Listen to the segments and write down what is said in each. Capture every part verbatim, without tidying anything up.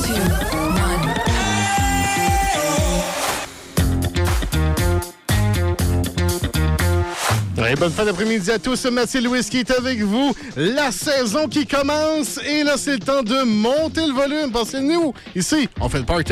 Ouais, bonne fin d'après-midi à tous. Mathieu Louis qui est avec vous. La saison qui commence. Et là, c'est le temps de monter le volume. Parce que nous, ici, on fait le party.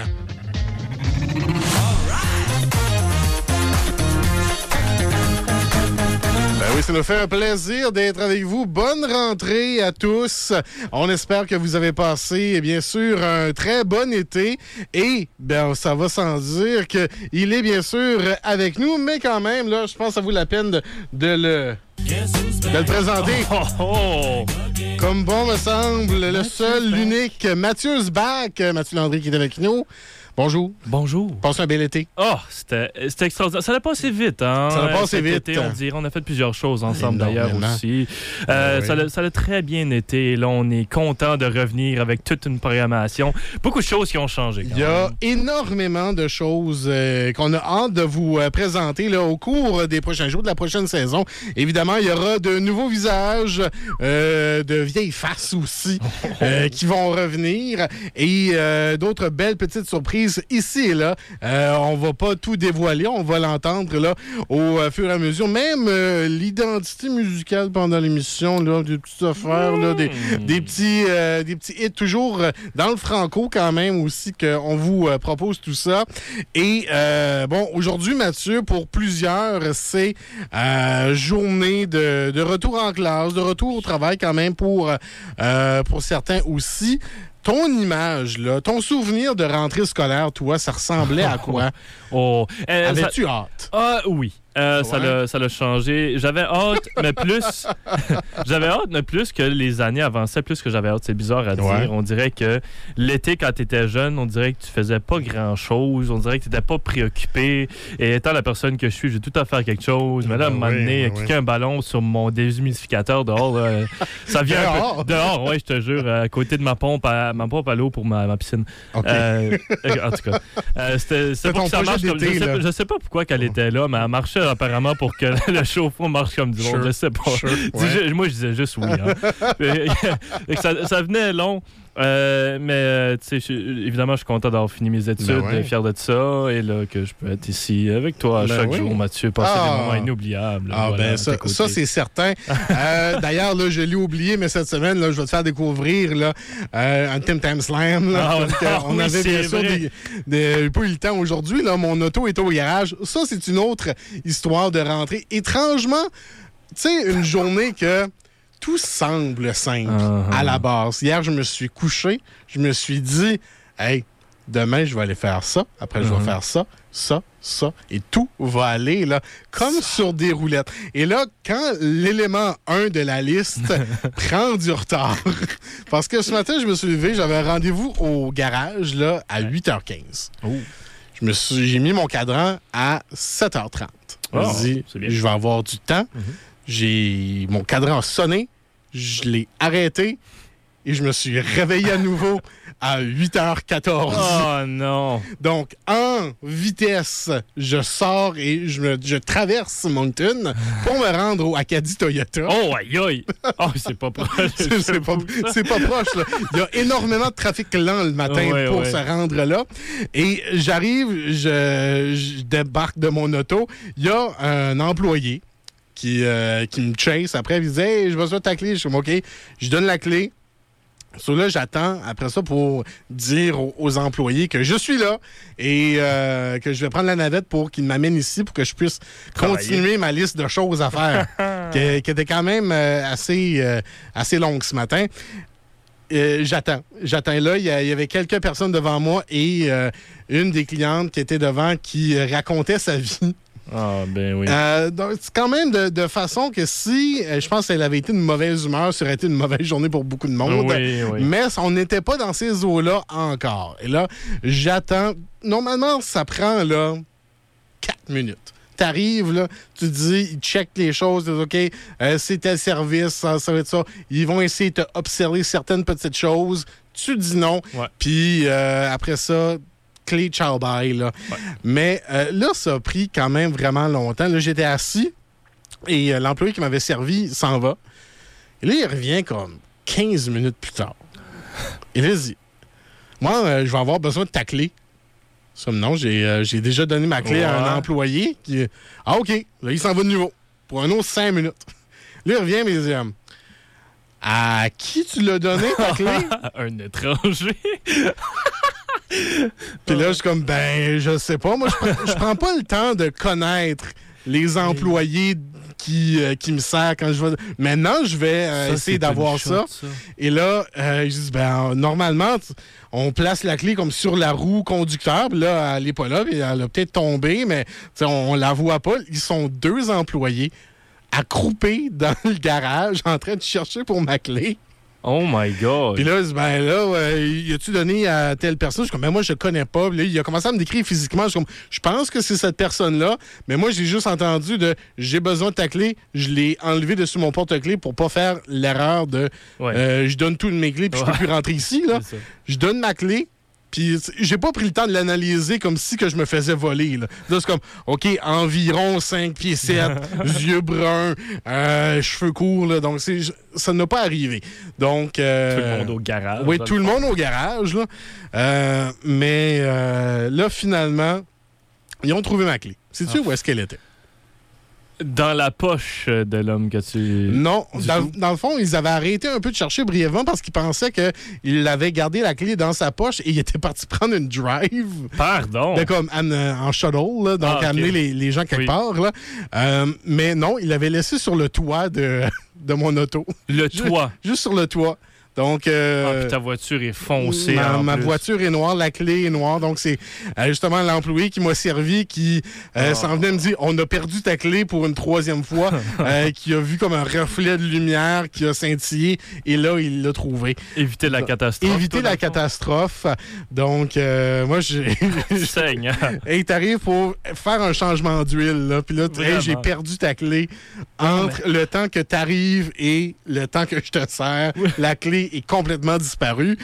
Ben oui, ça nous fait un plaisir d'être avec vous. Bonne rentrée à tous. On espère que vous avez passé, bien sûr, un très bon été. Et, ben, ça va sans dire qu'il est, bien sûr, avec nous. Mais quand même, là, je pense que ça vaut la peine de, de le... de le présenter. Oh, oh. Comme bon me semble, le seul, l'unique, Mathieu Zbach, Mathieu Landry qui est avec nous. Bonjour. Bonjour. Passez un bel été. Oh, c'était, c'était extraordinaire. Ça l'a passé vite, hein? Ça l'a passé Cet vite. été, on dirait. On a fait plusieurs choses ensemble, Énormément. d'ailleurs, aussi. Euh, oui. ça, l'a, ça l'a très bien été. Là, on est content de revenir avec toute une programmation. Beaucoup de choses qui ont changé. Il y a énormément de choses euh, qu'on a hâte de vous euh, présenter là, au cours des prochains jours de la prochaine saison. Évidemment, il y aura de nouveaux visages, euh, de vieilles faces aussi, euh, qui vont revenir et euh, d'autres belles petites surprises ici et là. Euh, on va pas tout dévoiler, on va l'entendre là au euh, fur et à mesure. Même euh, l'identité musicale pendant l'émission, là, des petites affaires, là, des, des, petits, euh, des petits hits toujours euh, dans le franco quand même aussi qu'on vous euh, propose tout ça. Et euh, bon, aujourd'hui, Mathieu, pour plusieurs, c'est euh, journée de, de retour en classe, de retour au travail quand même pour, euh, pour certains aussi. Ton image, là, ton souvenir de rentrée scolaire, toi, ça ressemblait à quoi? Oh. Euh, Avais-tu ça... hâte? Ah oui. Euh, ouais. ça, l'a, ça l'a changé. J'avais hâte, mais plus... j'avais hâte, mais plus que les années avançaient, plus que j'avais hâte. C'est bizarre à dire. Ouais. On dirait que l'été, quand tu étais jeune, on dirait que tu faisais pas grand-chose. On dirait que tu n'étais pas préoccupé. Et étant la personne que je suis, j'ai tout à faire quelque chose. Mais là, à un moment donné, oui, kicker un ballon sur mon déshumidificateur dehors, là, ça vient un peu... Dehors, oui, je te jure, à côté de ma pompe à, ma pompe à l'eau pour ma, ma piscine. OK. Euh, en tout cas, euh, c'était, c'était pour que ça marche comme... Je sais, je sais pas pourquoi qu'elle était là, mais elle marchait apparemment pour que le chauffe-eau marche comme du monde. Sure. Je sais pas. Sure. Ouais. Moi, je disais juste oui. Hein. et ça, ça venait long. Euh, mais, tu sais, évidemment, je suis content d'avoir fini mes études, ben ouais. fier de ça, et là, que je peux être ici avec toi ben chaque oui. jour, Mathieu, passer ah. des moments inoubliables. Ah, voilà, ben, ça, ça, c'est certain. euh, d'ailleurs, là, je l'ai oublié, mais cette semaine, là, je vais te faire découvrir, là, euh, un Tim Tam Slam, là. Ah, donc, euh, on oui, avait bien sûr des, des, pas eu le temps aujourd'hui, là. Mon auto est au garage. Ça, c'est une autre histoire de rentrée. Étrangement, tu sais, une journée que tout semble simple uh-huh. à la base. Hier, je me suis couché, je me suis dit, hey, demain, je vais aller faire ça, après, uh-huh. je vais faire ça, ça, ça, et tout va aller là, comme sur des roulettes. Et là, quand l'élément un de la liste prend du retard, parce que ce matin, je me suis levé, j'avais un rendez-vous au garage là, à huit heures quinze. Oh. Je me suis, j'ai mis mon cadran à sept heures trente. Oh, je me suis dit, je vais avoir du temps. Uh-huh. J'ai mon cadran a sonné, je l'ai arrêté et je me suis réveillé à nouveau à huit heures quatorze. Oh non! Donc, en vitesse, je sors et je, me, je traverse Moncton pour me rendre au Acadie Toyota. Oh, aïe aïe! Oh, c'est pas proche. c'est, c'est, pas, c'est pas proche, là. Il y a énormément de trafic lent le matin ouais, pour ouais. se rendre là. Et j'arrive, je, je débarque de mon auto. Il y a un employé Qui, euh, qui me chase après, il me dit hey, je besoin de ta clé. Je suis comme OK, je donne la clé. So là, j'attends après ça pour dire aux, aux employés que je suis là et euh, que je vais prendre la navette pour qu'ils m'amènent ici pour que je puisse continuer Travailler. ma liste de choses à faire, qui, qui était quand même euh, assez, euh, assez longue ce matin. Euh, j'attends. J'attends là. Il y, a, il y avait quelques personnes devant moi et euh, une des clientes qui était devant qui racontait sa vie. Ah, ben oui. Euh, donc, c'est quand même de, de façon que si, euh, je pense qu'elle avait été une mauvaise humeur, ça aurait été une mauvaise journée pour beaucoup de monde. Oui, oui. Mais on n'était pas dans ces eaux-là encore. Et là, j'attends. Normalement, ça prend, là, quatre minutes. T'arrives, là, tu te dis, ils checkent les choses, tu dis, OK, euh, c'est tel service, ça, ça va être ça. Ils vont essayer de observer certaines petites choses. Tu dis non. Ouais. Puis euh, après ça, clé, ciao, bye. Là. Ouais. Mais euh, là, ça a pris quand même vraiment longtemps. Là, j'étais assis et euh, l'employé qui m'avait servi s'en va. Et là, il revient comme quinze minutes plus tard. Et là, il dit, moi, euh, je vais avoir besoin de ta clé. Ça, non, j'ai, euh, j'ai déjà donné ma clé ouais. à un employé qui... Ah, OK. Là, il s'en va de nouveau. Pour un autre cinq minutes. Là, il revient, mais il dit... À qui tu l'as donné, ta clé? Un étranger. Puis là, je suis comme, ben, je sais pas. Moi, je prends, je prends pas le temps de connaître les employés qui, euh, qui me servent quand je vais... Maintenant, je vais euh, ça, essayer d'avoir ça. ça. Et là, euh, je dis, ben, normalement, on place la clé comme sur la roue conducteur. Puis là, elle n'est pas là. Puis elle a peut-être tombé, mais on, on la voit pas. Ils sont deux employés accroupés dans le garage en train de chercher pour ma clé. Oh my God! Puis là, ben là, euh, y a-tu donné à telle personne? Je suis comme, ben moi, je connais pas. Puis là, il a commencé à me décrire physiquement. Je suis comme, je pense que c'est cette personne-là, mais moi, j'ai juste entendu de, j'ai besoin de ta clé. Je l'ai enlevé dessus mon porte-clés pour pas faire l'erreur de, ouais. euh, je donne toutes mes clés puis ouais. je peux plus rentrer ici, là. Je donne ma clé. Puis j'ai pas pris le temps de l'analyser comme si que je me faisais voler. Là, là c'est comme, OK, environ cinq pieds sept, yeux bruns, euh, cheveux courts. Là, donc, c'est, ça n'a pas arrivé. Donc, euh, tout le monde au garage. Oui, tout le monde au garage. Là. Euh, mais euh, là, finalement, ils ont trouvé ma clé. Sais-tu ah. où est-ce qu'elle était? Dans la poche de l'homme que tu... Non, dans, dans le fond, ils avaient arrêté un peu de chercher brièvement parce qu'ils pensaient qu'il avait gardé la clé dans sa poche et il était parti prendre une drive. Pardon? De, comme en shuttle, là, donc ah, okay. amener les, les gens quelque oui. part. Là. Euh, mais non, il l'avait laissé sur le toit de, de mon auto. Le toit? Juste, juste sur le toit. Donc, euh, ah, puis ta voiture est foncée. Ma, en ma plus. voiture est noire, la clé est noire. Donc, c'est euh, justement l'employé qui m'a servi, qui euh, oh. s'en venait me dire, on a perdu ta clé pour une troisième fois, euh, qui a vu comme un reflet de lumière qui a scintillé. Et là, il l'a trouvé. Éviter la catastrophe. Éviter la catastrophe. Donc, euh, moi, j'ai... Saigne. Et t'arrives pour faire un changement d'huile. Là. Puis là, hey, j'ai perdu ta clé entre mais... le temps que t'arrives et le temps que je te sers. Oui. La clé est complètement disparu.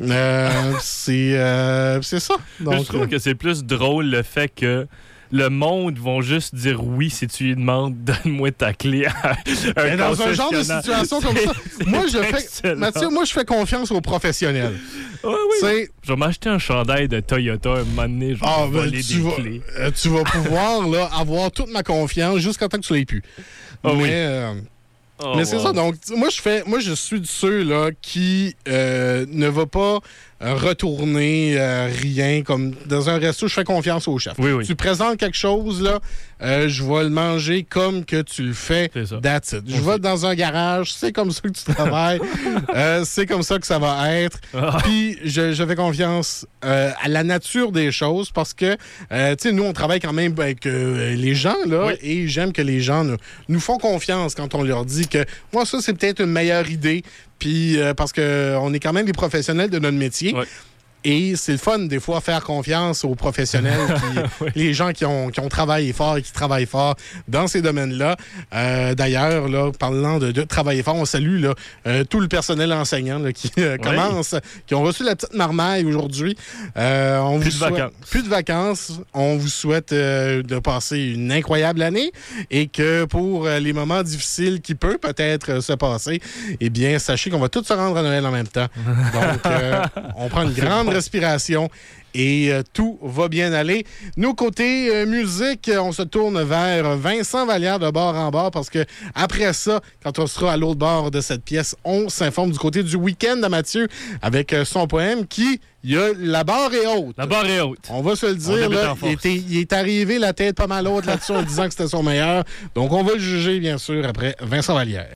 Euh, c'est, euh, c'est ça. Donc, je trouve euh... que c'est plus drôle le fait que le monde vont juste dire oui si tu lui demandes donne-moi ta clé à un dans un genre de situation comme ça, moi je fais Mathieu, moi je fais confiance aux professionnels. Ouais, oui. C'est... Je vais m'acheter un chandail de Toyota un moment donné, je vais ah, voler ben, des vas, clés. Euh, tu vas pouvoir là, avoir toute ma confiance jusqu'à temps que tu l'aies plus. Oh, Mais oui. euh, Oh, Mais c'est wow. ça, donc moi je fais moi je suis de ceux là qui euh, ne va pas euh, retourner euh, rien comme dans un resto, je fais confiance au chef. Oui, oui. Tu présentes quelque chose là, euh, je vais le manger comme que tu le fais. C'est ça. That's it. Je vais dans un garage, c'est comme ça que tu travailles, euh, c'est comme ça que ça va être. Puis je, je fais confiance euh, à la nature des choses parce que euh, tu sais nous on travaille quand même avec euh, les gens là oui. et j'aime que les gens nous, nous font confiance quand on leur dit que moi, ça, c'est peut-être une meilleure idée. Puis, euh, parce qu'on est quand même des professionnels de notre métier. Ouais. Et c'est le fun, des fois, faire confiance aux professionnels, qui, oui. les gens qui ont, qui ont travaillé fort et qui travaillent fort dans ces domaines-là. Euh, d'ailleurs, là, parlant de, de travailler fort, on salue là, euh, tout le personnel enseignant là, qui euh, oui. commence, qui ont reçu la petite marmaille aujourd'hui. Euh, on plus vous de souhaite, vacances. Plus de vacances. On vous souhaite euh, de passer une incroyable année et que pour euh, les moments difficiles qui peuvent peut-être euh, se passer, eh bien, sachez qu'on va tous se rendre à Noël en même temps. Donc, euh, on prend une grande respiration et euh, tout va bien aller. Nous, côté euh, musique, on se tourne vers Vincent Vallière de bord en bord parce que après ça, quand on sera à l'autre bord de cette pièce, on s'informe du côté du week-end à Mathieu avec euh, son poème qui, il y a la barre est haute. La barre est haute. On va se le dire, là, il, était, il est arrivé la tête pas mal haute là-dessus en disant que c'était son meilleur. Donc, on va le juger, bien sûr, après Vincent Vallière.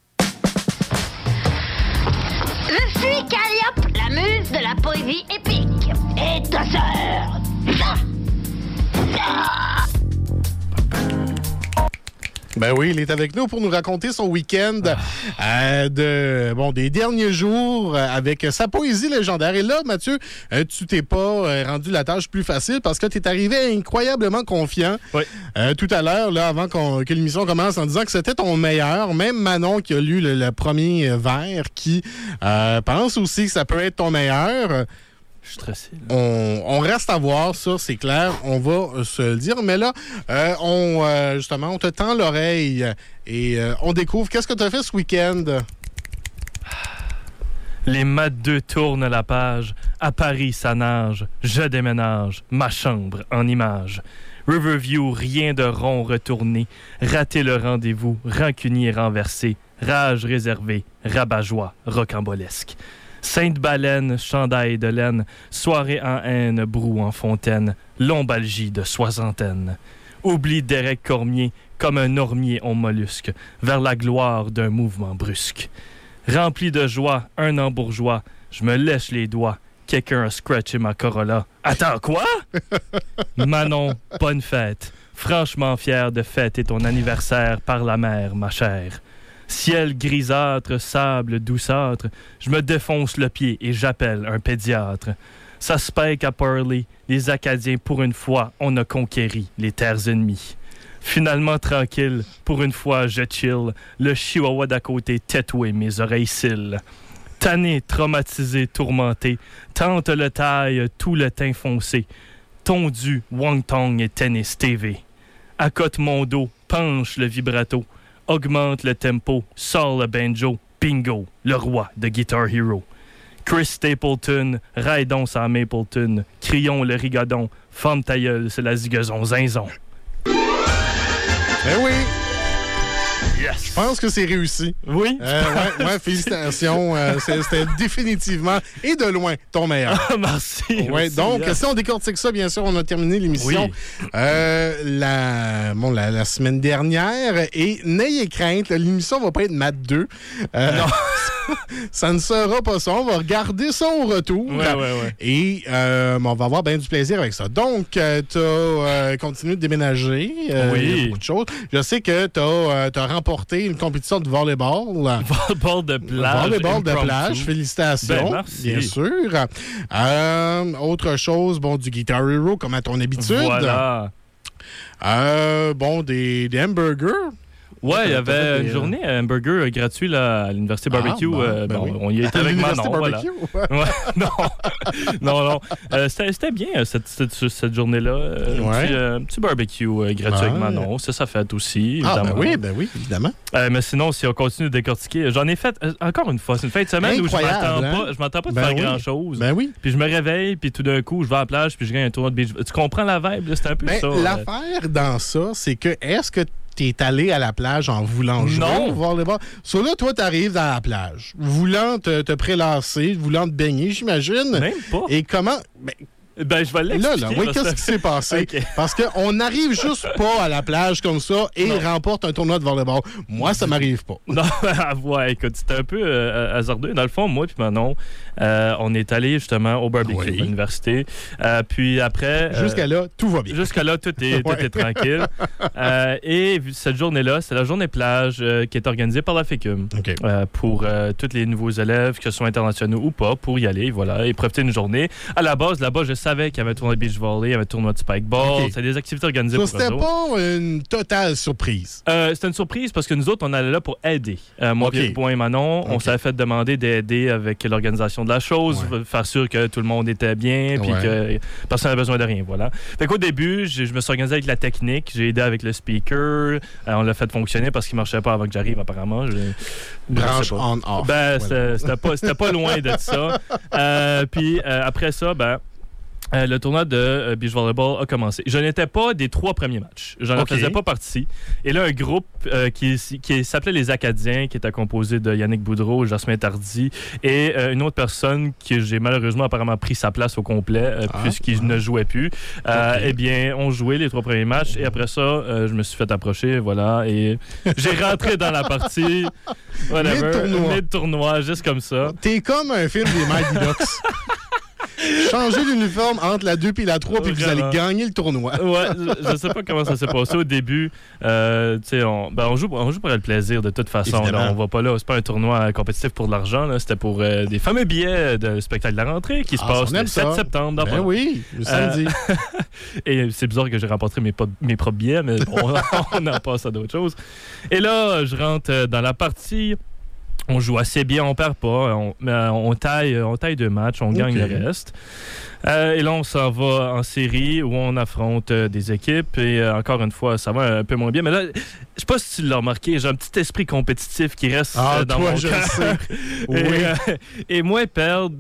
Je suis Calliope, la muse de la poésie épique. Et ta sœur. Ben oui, il est avec nous pour nous raconter son week-end euh, de bon des derniers jours euh, avec sa poésie légendaire. Et là, Mathieu, euh, tu t'es pas euh, rendu la tâche plus facile parce que tu es arrivé incroyablement confiant oui. euh, tout à l'heure, là, avant qu'on, que l'émission commence, en disant que c'était ton meilleur. Même Manon qui a lu le, le premier vers, qui euh, pense aussi que ça peut être ton meilleur. Je suis stressé. On, on reste à voir, ça, c'est clair. On va euh, se le dire. Mais là, euh, on euh, justement, on te tend l'oreille et euh, on découvre. Qu'est-ce que tu as fait ce week-end? Les maths deux tournent la page. À Paris, ça nage. Je déménage. Ma chambre en image. Riverview, rien de rond retourné. Raté le rendez-vous. Rancunier renversé. Rage réservée. Rabat-joie rocambolesque. Sainte-Baleine, chandail de laine. Soirée en haine, brou en fontaine. Lombalgie de soixantaine. Oublie Derek Cormier, comme un ormier on mollusque, vers la gloire d'un mouvement brusque. Rempli de joie, un an bourgeois, je me lèche les doigts, quelqu'un a scratché ma Corolla. Attends, quoi? Manon, bonne fête, franchement fier de fêter ton anniversaire par la mer, ma chère. Ciel grisâtre, sable douceâtre, je me défonce le pied et j'appelle un pédiatre. Ça se pèque à Purley, les Acadiens, pour une fois, on a conquéri les terres ennemies. Finalement tranquille, pour une fois, je chill, le chihuahua d'à côté tatoué mes oreilles cils. Tanné, traumatisé, tourmenté, tente le taille, tout le teint foncé. Tondu, Wong-Tong et Tennis T V. Accote mon dos, penche le vibrato, augmente le tempo, sort le banjo, bingo, le roi de Guitar Hero. Chris Stapleton, raidons sa Mapleton, crions le rigodon, femme ta gueule, c'est la zigazon zinzon. Ben oui! Yes! Je pense que c'est réussi. Oui? Euh, ouais, ouais, félicitations. Euh, c'était définitivement et de loin ton meilleur. Ah, merci. Ouais, merci, donc, yes. Si on décortique ça, bien sûr, on a terminé l'émission oui. euh, la, bon, la, la semaine dernière. Et n'ayez crainte, l'émission va pas être Mat deux. Euh, non. Ça ne sera pas ça. On va regarder ça au retour. Ouais, ouais, ouais. Et euh, on va avoir bien du plaisir avec ça. Donc, euh, tu as euh, continué de déménager. Euh, oui. Beaucoup de choses. Je sais que tu as euh, remporté une compétition de volleyball. Volleyball de plage. Volleyball de plage. Félicitations. Ben, merci. Bien sûr. Euh, autre chose, bon, du Guitar Hero, comme à ton habitude. Voilà. Euh, bon, des, des hamburgers. Ouais, il y avait une des... journée hamburger gratuit là, à l'Université Barbecue. Ah, ben, euh, ben bon, oui. On y était avec Manon. Voilà. Ouais, non, non, non. Euh, c'était, c'était bien cette, cette, cette journée-là. Euh, ouais. Un petit, euh, petit barbecue euh, gratuit ah, avec Manon. Ça, ça fait aussi, évidemment. Ah, ben oui, ben oui, évidemment. Euh, mais sinon, si on continue de décortiquer, j'en ai fait, euh, encore une fois, c'est une fin de semaine Incroyable, où je m'attends hein? pas, je m'attends pas de ben faire oui. grand-chose. Ben oui. Puis je me réveille, puis tout d'un coup, je vais à la plage, puis je gagne un tournoi de beach. Tu comprends la vibe? Là, c'est un peu ben, ça. L'affaire euh... dans ça, c'est que est-ce que t'es allé à la plage en voulant jouer non. au volleyball. So là, toi, t'arrives dans la plage, voulant te, te prélasser, voulant te baigner, j'imagine. Même pas. Et comment... Ben, Ben, je vais l'expliquer. Là, là, oui, qu'est-ce qui s'est passé? Okay. Parce qu'on n'arrive juste pas à la plage comme ça et non. remporte un tournoi de volleyball. Moi, ça m'arrive pas. Non, ouais, écoute, c'était un peu euh, hasardeux. Dans le fond, moi et Manon, euh, on est allés justement au barbecue oui. à l'université. Euh, puis après... Jusqu'à euh, là, tout va bien. Jusqu'à là, tout est, tout ouais. est tranquille. euh, et cette journée-là, c'est la journée plage euh, qui est organisée par la Fécum okay. euh, pour euh, tous les nouveaux élèves, que ce soit internationaux ou pas, pour y aller, voilà, et profiter d'une journée. À la base, là-bas, je savais qu'il y avait un tournoi de beach volley, il y avait un tournoi de spikeball. Okay. C'est des activités organisées so, pour eux autres. C'était pas une totale surprise? Euh, c'était une surprise parce que nous autres, on allait là pour aider. Euh, moi, okay. Pierre et Manon, okay. on s'avait fait demander d'aider avec l'organisation de la chose, ouais. faire sûr que tout le monde était bien, puis ouais. que personne n'avait besoin de rien, voilà. Fait qu'au début, je, je me suis organisé avec la technique, j'ai aidé avec le speaker, euh, on l'a fait fonctionner parce qu'il marchait pas avant que j'arrive, apparemment. Je, Branche on-off. Ben, voilà. c'était, pas, c'était pas loin de ça. Euh, puis euh, après ça, ben... Euh, le tournoi de euh, beach volleyball a commencé. Je n'étais pas des trois premiers matchs. Je n'en okay. faisais pas partie. Et là, un groupe euh, qui, qui s'appelait les Acadiens, qui était composé de Yannick Boudreau, Jasmin Tardy et euh, une autre personne que j'ai malheureusement apparemment pris sa place au complet euh, ah, puisqu'il ah. ne jouait plus. Euh, okay. Eh bien, on jouait les trois premiers matchs et après ça, euh, je me suis fait approcher, voilà, et j'ai rentré dans la partie. Whatever, mid-tournoi. Mid-tournoi, juste comme ça. T'es comme un film des Mighty Ducks. Changer l'uniforme entre la deux et la trois, puis vous allez gagner le tournoi. Ouais, je, je sais pas comment ça s'est passé au début. Euh, on, ben on, joue, on joue pour le plaisir de toute façon. Là, on va pas là. C'est pas un tournoi compétitif pour de l'argent. Là. C'était pour euh, des fameux billets de spectacle de la rentrée qui se ah, passe le sept septembre. Ben oui, le samedi. Euh, et c'est bizarre que j'ai remporté mes, mes propres billets, mais bon, on en passe à d'autres choses. Et là, je rentre dans la partie. On joue assez bien, on perd pas. On, on, taille, on taille deux matchs, on gagne okay. le reste. Euh, et là, on s'en va en série où on affronte euh, des équipes. Et euh, encore une fois, ça va un peu moins bien. Mais là, je sais pas si tu l'as remarqué, j'ai un petit esprit compétitif qui reste ah, euh, dans toi, mon je cœur. sais. et, oui. euh, et moi, perdre... Des...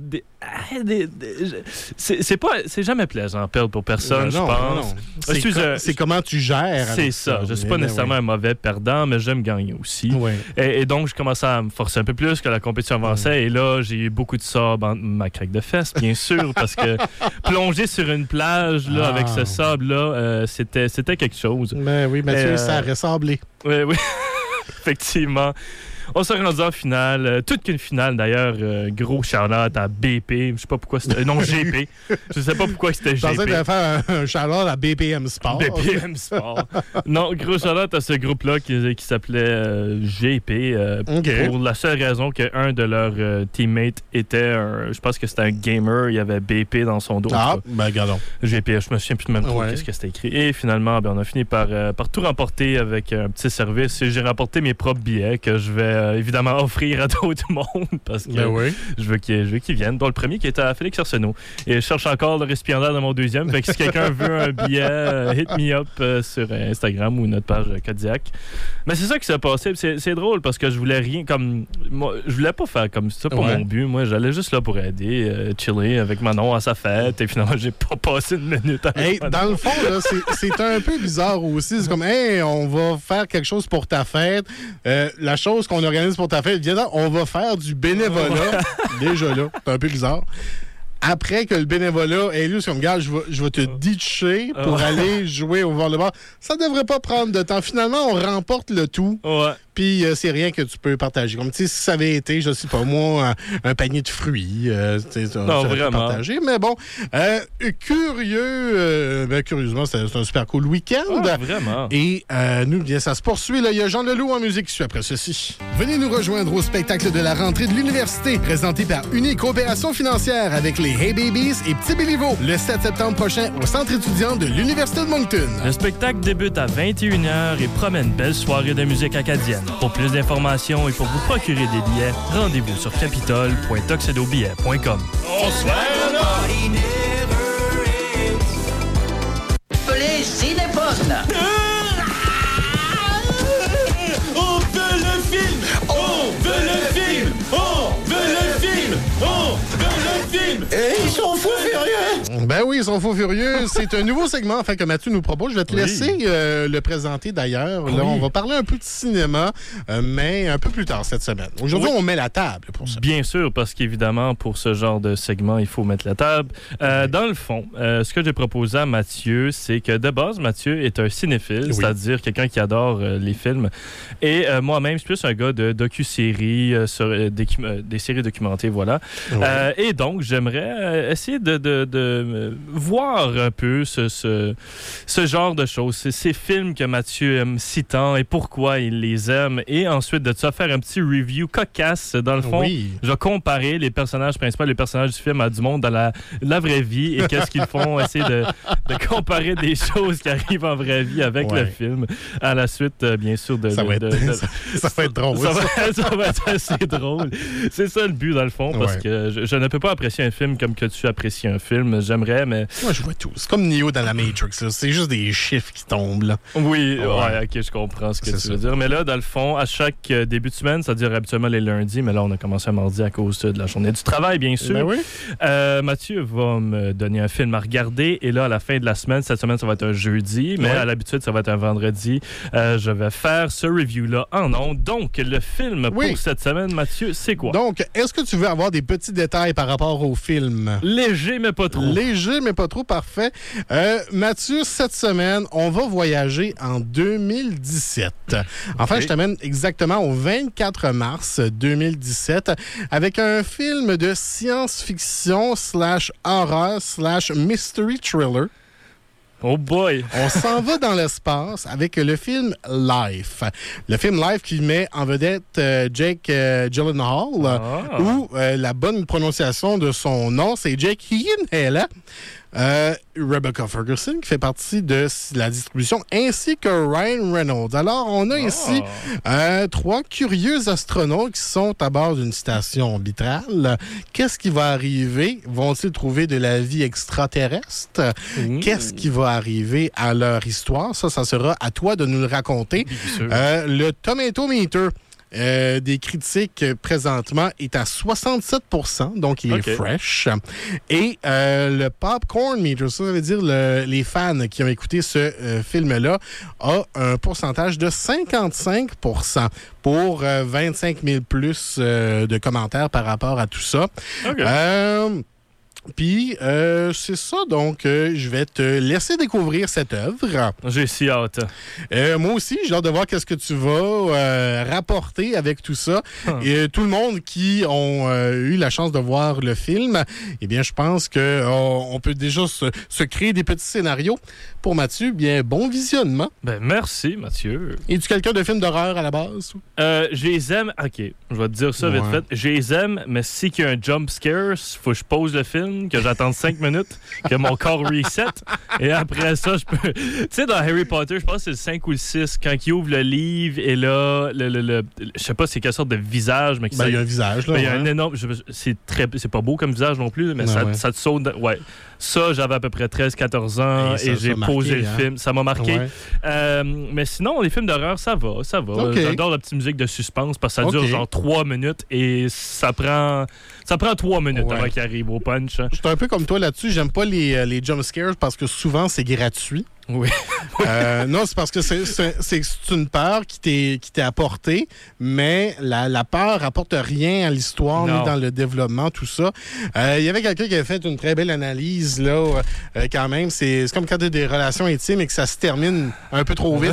des, des, c'est, c'est, pas, c'est jamais plaisant, perdre pour personne, je pense. Non, non. C'est, suis, com- euh, c'est comment tu gères. C'est ça. ça. Je suis pas nécessairement oui. un mauvais perdant, mais j'aime gagner aussi. Oui. Et, et donc, je commençais à me forcer un peu plus que la compétition avançait. Oui. Et là, j'ai eu beaucoup de sable en ma craque de fesses, bien sûr, parce que plonger sur une plage là, ah. avec ce sable-là, euh, c'était, c'était quelque chose. Ben oui, Mathieu, euh, ça a ressemblé. Oui, oui. Effectivement. On s'est rendu en finale, euh, toute qu'une finale d'ailleurs, euh, gros shout-out à B P, je sais pas pourquoi c'était, euh, non G P, je sais pas pourquoi c'était G P. Je pensais que tu faire un, un shout-out à B P M Sport. B P M Sport. Non, gros shout-out à ce groupe-là qui, qui s'appelait euh, G P, euh, okay. pour la seule raison qu'un de leurs euh, teammates était, un, je pense que c'était un gamer, il y avait B P dans son dos. Ah, ben regardons. G P, je me souviens plus même trop ouais. qu'est-ce que c'était écrit. Et finalement, ben, on a fini par, euh, par tout remporter avec un petit service et j'ai remporté mes propres billets que je vais Euh, évidemment offrir à d'autres mondes parce que ben oui. je veux qu'ils, je veux qu'ils viennent. Donc, le premier qui était à Félix Arsenault. Et je cherche encore le récipiendaire de mon deuxième. Fait que si quelqu'un veut un billet, euh, hit me up euh, sur Instagram ou notre page euh, Kodiak. Mais c'est ça qui s'est passé. C'est, c'est drôle parce que je voulais rien comme. Moi, je voulais pas faire comme ça pour ouais. mon but. Moi, j'allais juste là pour aider, euh, chiller avec Manon à sa fête. Et finalement, j'ai pas passé une minute avec hey, dans le fond, là, c'est, c'est un peu bizarre aussi. C'est comme, hey, on va faire quelque chose pour ta fête. Euh, la chose qu'on organise pour ta fête, viens donc, on va faire du bénévolat. Déjà là, c'est un peu bizarre. Après que le bénévolat ait lieu, c'est comme, gars, je vais, je vais te ditcher pour aller jouer au volleyball. Ça devrait pas prendre de temps. Finalement, on remporte le tout. Ouais. Puis euh, c'est rien que tu peux partager. Comme, tu sais, si ça avait été, je sais pas moi, un, un panier de fruits, euh, tu sais, non, vraiment. Partagé. Mais bon, euh, curieux, euh, ben, curieusement, c'est, c'est un super cool week-end. Ah, vraiment. Et euh, nous, bien, ça se poursuit. Là, il y a Jean Leloup en musique qui suit après ceci. Venez nous rejoindre au spectacle de la rentrée de l'université, présenté par Uni Coopération Financière avec les Hey Babies et Petit Béliveau, le sept septembre prochain au centre étudiant de l'Université de Moncton. Le spectacle débute à vingt et une heures et promet une belle soirée de musique acadienne. Pour plus d'informations et pour vous procurer des billets, rendez-vous sur capitol point tuxedo billets point com. Les cinépodes. On veut le film. On veut le film. On veut le film. On veut le film. Et ils sont fous furieux. Ben oui, ils sont fous furieux. C'est un nouveau segment enfin, que Mathieu nous propose. Je vais te oui. laisser euh, le présenter d'ailleurs. Oui. Là, on va parler un peu de cinéma, euh, mais un peu plus tard cette semaine. Aujourd'hui, oui. on met la table pour ça. Bien sûr, parce qu'évidemment, pour ce genre de segment, il faut mettre la table. Euh, oui. Dans le fond, euh, ce que j'ai proposé à Mathieu, c'est que de base, Mathieu est un cinéphile, oui. c'est-à-dire quelqu'un qui adore euh, les films. Et euh, moi-même, je suis plus un gars de docu-séries, euh, sur, euh, des, euh, des séries documentées, voilà. Oui. Euh, et donc, j'aimerais euh, essayer de, de, de voir un peu ce, ce, ce genre de choses, ces, ces films que Mathieu aime si tant et pourquoi il les aime, et ensuite de ça, faire un petit review cocasse. Dans le fond, oui. je vais comparer les personnages principaux, les personnages du film à du monde dans la, la vraie vie, et qu'est-ce qu'ils font, essayer de, de comparer des choses qui arrivent en vraie vie avec ouais. le film. À la suite, euh, bien sûr, de... Ça, de, va, être, de, de, ça, ça va être drôle. Ça, ça. Va, ça va être assez drôle. C'est ça le but, dans le fond, parce ouais. que je, je ne peux pas apprécier un film comme que tu apprécies un film. J'aimerais, mais... Moi, je vois tout. C'est comme Neo dans la Matrix. Là. C'est juste des chiffres qui tombent. Là. Oui, ouais. ouais, OK, je comprends ce que c'est tu ça. veux dire. Mais là, dans le fond, à chaque début de semaine, c'est-à-dire habituellement les lundis, mais là, on a commencé un mardi à cause de la journée du travail, bien sûr. Ben oui. euh, Mathieu va me donner un film à regarder. Et là, à la fin de la semaine, cette semaine, ça va être un jeudi, mais ouais. à l'habitude, ça va être un vendredi. Euh, je vais faire ce review-là en ondes. Donc, le film oui. pour cette semaine, Mathieu, c'est quoi? Donc, est-ce que tu veux avoir des petits détails par rapport au film? Léger, mais pas trop. Léger, mais pas trop, parfait. Euh, Mathieu, cette semaine, on va voyager en deux mille dix-sept. Okay. Enfin, je t'amène exactement au vingt-quatre mars deux mille dix-sept avec un film de science-fiction slash horreur slash mystery thriller. Oh boy! On s'en va dans l'espace avec le film Life. Le film Life qui met en vedette euh, Jake euh, Gyllenhaal, ah. ou euh, la bonne prononciation de son nom, c'est Jake Gyllenhaal. Euh, Rebecca Ferguson, qui fait partie de la distribution, ainsi que Ryan Reynolds. Alors, on a oh. ici euh, trois curieux astronautes qui sont à bord d'une station orbitale. Qu'est-ce qui va arriver? Vont-ils trouver de la vie extraterrestre? Mmh. Qu'est-ce qui va arriver à leur histoire? Ça, ça sera à toi de nous le raconter. Euh, le Tomato Meter euh, des critiques présentement est à soixante-sept pour cent, donc il okay. est fresh. Et euh, le popcorn meter, ça veut dire le, les fans qui ont écouté ce euh, film-là, a un pourcentage de cinquante-cinq pour cent pour euh, vingt-cinq mille plus euh, de commentaires par rapport à tout ça. Okay. Euh, Puis, euh, c'est ça. Donc, euh, je vais te laisser découvrir cette œuvre. J'ai si hâte. Euh, moi aussi, j'ai hâte de voir qu'est-ce que tu vas euh, rapporter avec tout ça. Huh. Et euh, tout le monde qui ont euh, eu la chance de voir le film, eh bien, je pense qu'on euh, peut déjà se, se créer des petits scénarios. Pour Mathieu, bien, bon visionnement. Ben, merci, Mathieu. Es-tu quelqu'un de film d'horreur à la base? Euh, je les aime. OK, je vais te dire ça ouais. vite fait. Je les aime, mais si qu'il y a un jump scare, faut que je pause le film, que j'attende cinq minutes, que mon corps reset, et après ça, je peux... Tu sais, dans Harry Potter, je pense que c'est le cinq ou le six, quand il ouvre le livre, et là, le, le, le, je sais pas c'est quelle sorte de visage, mais... Ben, il y a un visage, là. Il ben, ouais. y a un énorme... Je, c'est, très, c'est pas beau comme visage non plus, mais non, ça, ouais. ça te saute... Ouais. Ça, j'avais à peu près treize quatorze ans, et, et j'ai posé le hein. film. Ça m'a marqué. Ouais. Euh, mais sinon, les films d'horreur, ça va, ça va. Okay. J'adore la petite musique de suspense, parce que ça okay. dure genre trois minutes, et ça prend... Ça prend trois minutes ouais. avant qu'il arrive au punch. Je suis un peu comme toi là-dessus. J'aime pas les, les jump scares parce que souvent, c'est gratuit. Oui. euh, non, c'est parce que c'est, c'est, c'est une peur qui t'est, qui t'est apportée, mais la, la peur apporte rien à l'histoire, non. ni dans le développement, tout ça. Il euh, y avait quelqu'un qui avait fait une très belle analyse, là, euh, quand même. C'est, c'est comme quand tu as des relations intimes et que ça se termine un peu trop vite.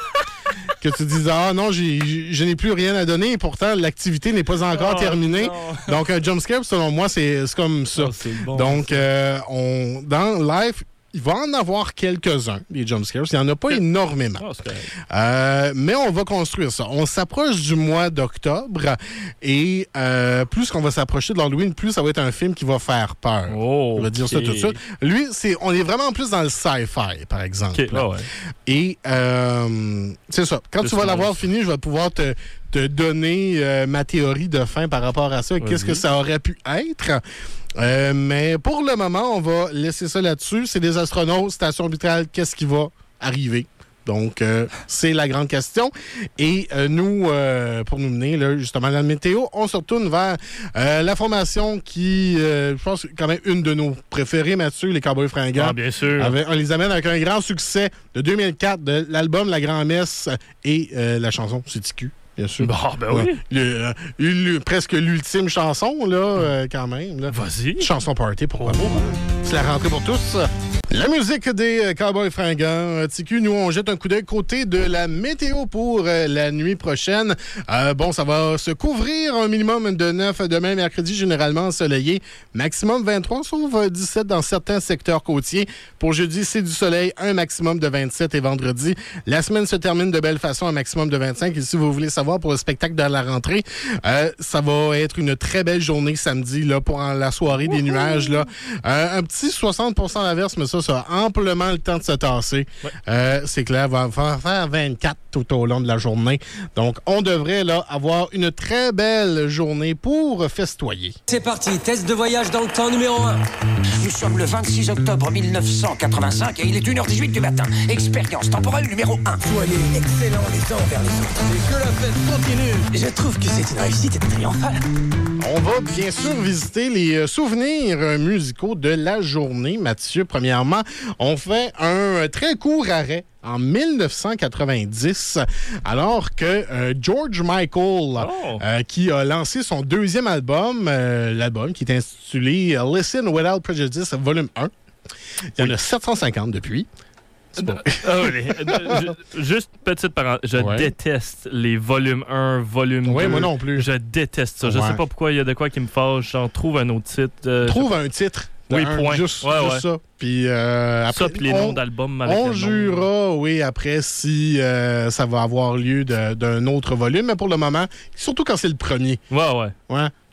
Que tu dises, ah non, j'ai, je n'ai plus rien à donner, et pourtant, l'activité n'est pas encore oh, terminée. Non. Donc, un jumpscare, selon moi, c'est, c'est comme ça. Oh, c'est bon, Donc, euh, on, dans Life, il va en avoir quelques-uns, les jumpscares. Il n'y en a pas énormément. Oh, euh, mais on va construire ça. On s'approche du mois d'octobre et euh, plus qu'on va s'approcher de l'Halloween, plus ça va être un film qui va faire peur. Oh, on va dire okay. ça tout de suite. Lui, c'est, on est vraiment plus dans le sci-fi, par exemple. Okay. Oh, ouais. Et euh, c'est ça. Quand plus tu vas l'avoir fini, je vais pouvoir te, te donner euh, ma théorie de fin par rapport à ça. Ouais, Qu'est-ce oui. que ça aurait pu être? Euh, mais pour le moment, on va laisser ça là-dessus. C'est des astronautes, station orbitale, qu'est-ce qui va arriver? Donc, euh, c'est la grande question. Et euh, nous, euh, pour nous mener là, justement dans la météo, on se retourne vers euh, la formation qui, euh, je pense, quand même une de nos préférées, Mathieu, les Cowboys Fringants. Ah, bien sûr. Avec, on les amène avec un grand succès de deux mille quatre de l'album La Grand-Messe et euh, la chanson C T Q. Bien sûr. Bon, ben oui. Le, euh, le, presque l'ultime chanson, là, euh, quand même. Là. Vas-y. Chanson party, pourquoi pas. C'est la rentrée pour tous. La musique des euh, Cowboys Fringants. T Q, nous, on jette un coup d'œil côté de la météo pour euh, la nuit prochaine. Euh, bon, ça va se couvrir un minimum de neuf demain, mercredi, généralement ensoleillé. Maximum vingt-trois, sauf dix-sept dans certains secteurs côtiers. Pour jeudi, c'est du soleil, un maximum de vingt-sept et vendredi. La semaine se termine de belle façon, un maximum de vingt-cinq. Et si vous voulez savoir pour le spectacle de la rentrée, euh, ça va être une très belle journée samedi là, pour la soirée des nuages. Là. Euh, un petit soixante pour cent d'averse, mais ça, ça a amplement le temps de se tasser. Ouais. Euh, c'est clair, va faire vingt-quatre tout au long de la journée. Donc, on devrait là avoir une très belle journée pour festoyer. C'est parti, test de voyage dans le temps numéro un. Nous sommes le vingt-six octobre mille neuf cent quatre-vingt-cinq et il est une heure dix-huit du matin. Expérience temporelle numéro un. Soyez excellents les uns vers les autres. Et que la fête continue. Je trouve que c'est une réussite triomphale. On va bien sûr visiter les souvenirs musicaux de la journée. Mathieu, premièrement, on fait un très court arrêt en mille neuf cent quatre-vingt-dix, alors que euh, George Michael, oh. euh, qui a lancé son deuxième album, euh, l'album qui est intitulé Listen Without Prejudice, volume un. Il y en oui. a sept cent cinquante depuis. Bon. Oh, les, je, juste petite parenthèse, je ouais. déteste les volumes un, volume oui, deux. Oui, moi non plus. Je déteste ça. Ouais. Je sais pas pourquoi il y a de quoi qui me fâche. Genre, trouve un autre titre. Euh, trouve un titre. Oui, un, point. Juste, ouais, juste ouais. ça. Puis euh, après, ça, puis les on, noms d'albums avec on le jurera, nom. oui, après si euh, ça va avoir lieu de, d'un autre volume. Mais pour le moment, surtout quand c'est le premier. Ouais, ouais. Ouais.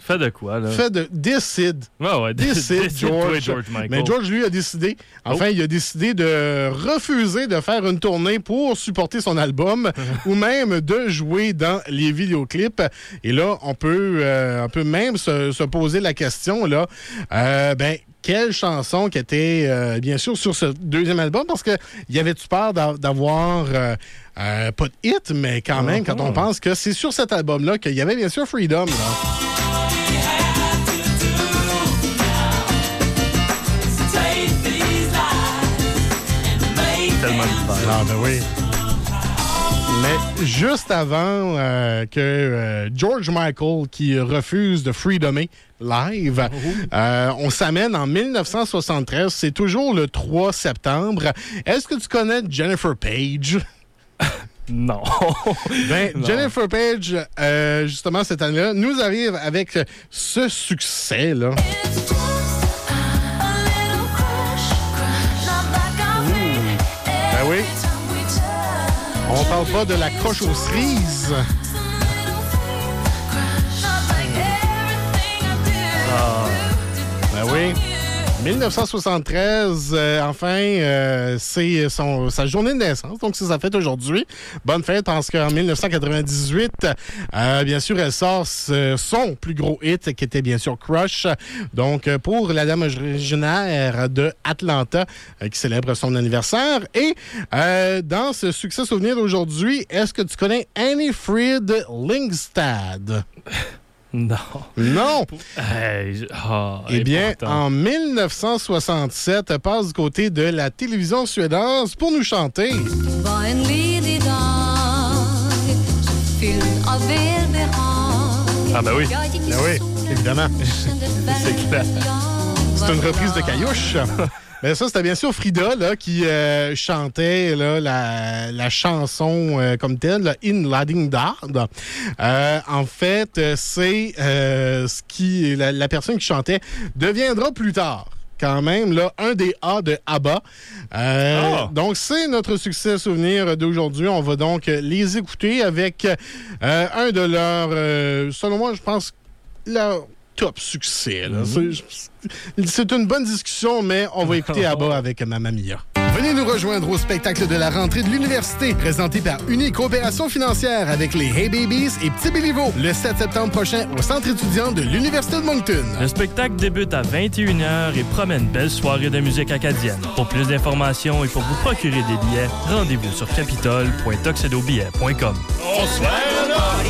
Fait de quoi, là? Fait de... Décide. Ah ouais, décide, décide George. George Michael. Mais George, lui, a décidé. Enfin, oh. il a décidé de refuser de faire une tournée pour supporter son album ou même de jouer dans les vidéoclips. Et là, on peut, euh, on peut même se, se poser la question, là, euh, ben, quelle chanson qui était, euh, bien sûr, sur ce deuxième album? Parce que y avait-tu peur d'avoir euh, euh, pas de hit, mais quand même, uh-huh. quand on pense que c'est sur cet album-là qu'il y avait, bien sûr, Freedom. Là. Tellement l'hiver. Ah, ben oui. Mais juste avant euh, que euh, George Michael, qui refuse de freedomer live, uh-huh. euh, on s'amène en dix-neuf cent soixante-treize. C'est toujours le trois septembre. Est-ce que tu connais Jennifer Page? Non. Ben, non. Jennifer Page, euh, justement, cette année-là, nous arrive avec ce succès-là. Ben oui. On parle pas de la coche aux cerises. Ah. Ben oui. dix-neuf cent soixante-treize, euh, enfin, euh, c'est son, sa journée de naissance, donc c'est sa fête aujourd'hui. Bonne fête, parce qu'en dix-neuf cent quatre-vingt-dix-huit, euh, bien sûr, elle sort ce, son plus gros hit, qui était bien sûr Crush. Donc, pour la dame originaire de Atlanta, euh, qui célèbre son anniversaire. Et euh, dans ce succès souvenir d'aujourd'hui, est-ce que tu connais Annie Fried Lyngstad? Non. Non. Hey, oh, eh bien, en dix-neuf cent soixante-sept, elle passe du côté de la télévision suédoise pour nous chanter. Ah ben oui. Ben oui, évidemment. C'est clair. C'est une reprise de Caillouche. Ben ça, c'était bien sûr Frida là, qui euh, chantait là, la, la chanson euh, comme telle, là, In Lading Dard. Euh, en fait, c'est euh, ce qui la, la personne qui chantait deviendra plus tard quand même là, un des A de ABBA. Euh, oh. Donc, c'est notre succès souvenir d'aujourd'hui. On va donc les écouter avec euh, un de leurs, euh, selon moi, je pense, leur top succès. Là. Mm-hmm. C'est, c'est une bonne discussion, mais on va écouter ABBA avec Mamma Mia. Venez nous rejoindre au spectacle de la rentrée de l'université, présenté par Uni Coopération financière avec les Hey Babies et Petit Béliveau, le sept septembre prochain au centre étudiant de l'Université de Moncton. Le spectacle débute à vingt et une heures et promet une belle soirée de musique acadienne. Pour plus d'informations et pour vous procurer des billets, rendez-vous sur capitol point tuxedo billets point com. On se fait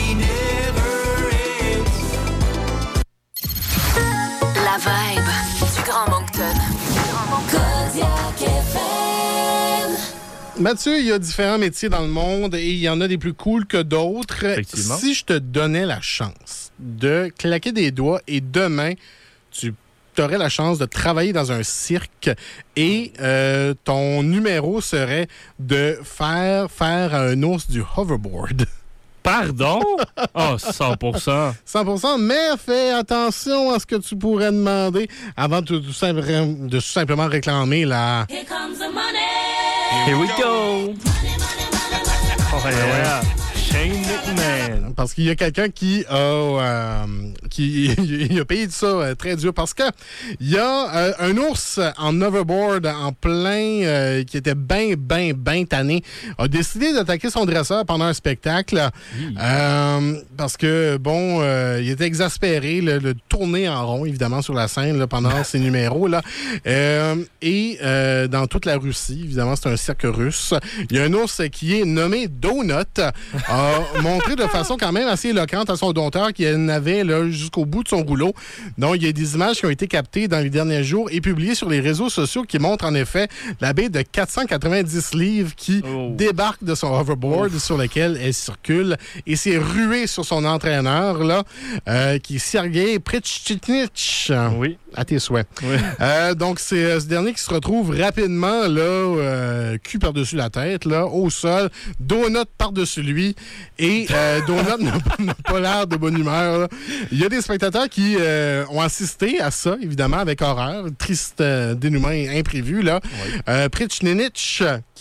La vibe du Grand Moncton. Kodiak F M. Mathieu, il y a différents métiers dans le monde et il y en a des plus cool que d'autres. Effectivement. Si je te donnais la chance de claquer des doigts et demain, tu aurais la chance de travailler dans un cirque et euh, ton numéro serait de faire faire à un ours du hoverboard. Pardon? Oh, cent pour cent. cent pour cent, mais fais attention à ce que tu pourrais demander avant de tout simplement, de tout simplement réclamer la... Here comes the money. Here we go. Oh, yeah. Yeah. Shane McMahon. Parce qu'il y a quelqu'un qui a, euh, qui il a payé de ça euh, très dur parce que il y a euh, un ours en hoverboard en plein euh, qui était bien, bien, bien tanné a décidé d'attaquer son dresseur pendant un spectacle oui. euh, parce que, bon, euh, il était exaspéré, le, le tourner en rond, évidemment, sur la scène là, pendant ses numéros. Là. Euh, et euh, dans toute la Russie, évidemment, c'est un cirque russe, il y a un ours qui est nommé Donut, a montré de façon quand même assez éloquente à son dompteur qu'il en avait là, jusqu'au bout de son rouleau. Donc, il y a des images qui ont été captées dans les derniers jours et publiées sur les réseaux sociaux qui montrent en effet la baie de quatre cent quatre-vingt-dix livres qui oh. débarque de son hoverboard oh. sur lequel elle circule et s'est ruée sur son entraîneur, là, euh, qui est Sergei Pritchnitch. Oui. À tes souhaits. Oui. Euh, donc, c'est euh, ce dernier qui se retrouve rapidement, là, euh, cul par-dessus la tête, là, au sol, Donut par-dessus lui, et euh, Donut n'a, n'a pas l'air de bonne humeur. Là. Il y a des spectateurs qui euh, ont assisté à ça, évidemment, avec horreur, triste euh, dénouement imprévu, là. Oui. Euh, Pritchnitch, qui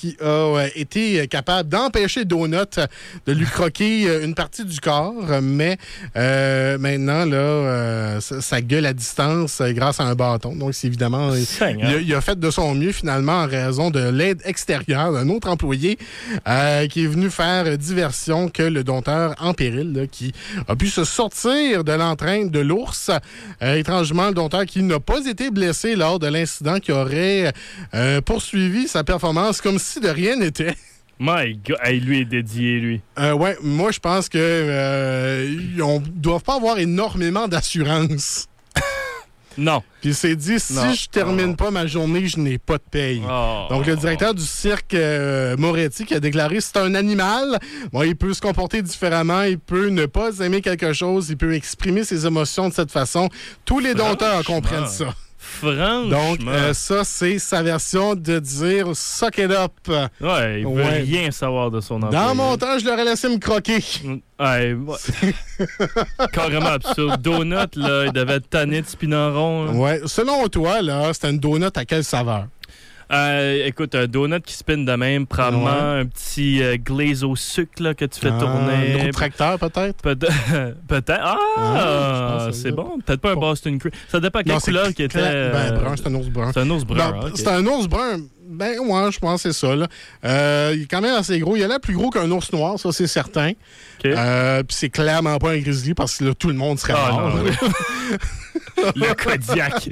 qui a euh, été capable d'empêcher Donut de lui croquer euh, une partie du corps, mais euh, maintenant, là, euh, ça, ça gueule à distance euh, grâce à un bâton. Donc, c'est évidemment, il, il, a, il a fait de son mieux, finalement, en raison de l'aide extérieure d'un autre employé euh, qui est venu faire diversion que le dompteur en péril, là, qui a pu se sortir de l'entraîne de l'ours. Euh, étrangement, le dompteur qui n'a pas été blessé lors de l'incident qui aurait euh, poursuivi sa performance comme si de rien n'était. My God, hey, lui est dédié, lui. Euh, ouais, moi, je pense que euh, ils ne doivent pas avoir énormément d'assurance. Non. Puis il s'est dit, si non. je termine oh. pas ma journée, je n'ai pas de paye. Oh. Donc, le directeur du cirque, euh, Moretti, qui a déclaré, c'est un animal. Bon, il peut se comporter différemment, il peut ne pas aimer quelque chose, il peut exprimer ses émotions de cette façon. Tous les dompteurs comprennent ça. Franchement. Donc, euh, ça, c'est sa version de dire « suck it up ». Ouais, il veut ouais. rien savoir de son employé. Dans mon temps, je l'aurais laissé me croquer. Ouais, ouais. Carrément absurde. Donut, là, il devait être tanné de spin en rond. Là. Ouais. Selon toi, là, c'était une donut à quelle saveur? Euh, écoute, un donut qui spinne de même, probablement ouais. un petit euh, glaze au sucre là, que tu fais ah, tourner. Un autre tracteur, peut-être? Peut- peut-être. Ah, ah c'est bon. Peut-être pas un Boston Cream. Ça dépend quelle couleur qui était. Cla- ben, brun, c'est un ours brun. C'est un ours brun. Ben, okay. C'est un ours brun. Ben, ouais, je pense que c'est ça. Là. Euh, il est quand même assez gros. Il a l'air plus gros qu'un ours noir, ça, c'est certain. Okay. Euh, Puis c'est clairement pas un grizzly parce que là, tout le monde serait ah, mort. Non, le Kodiak.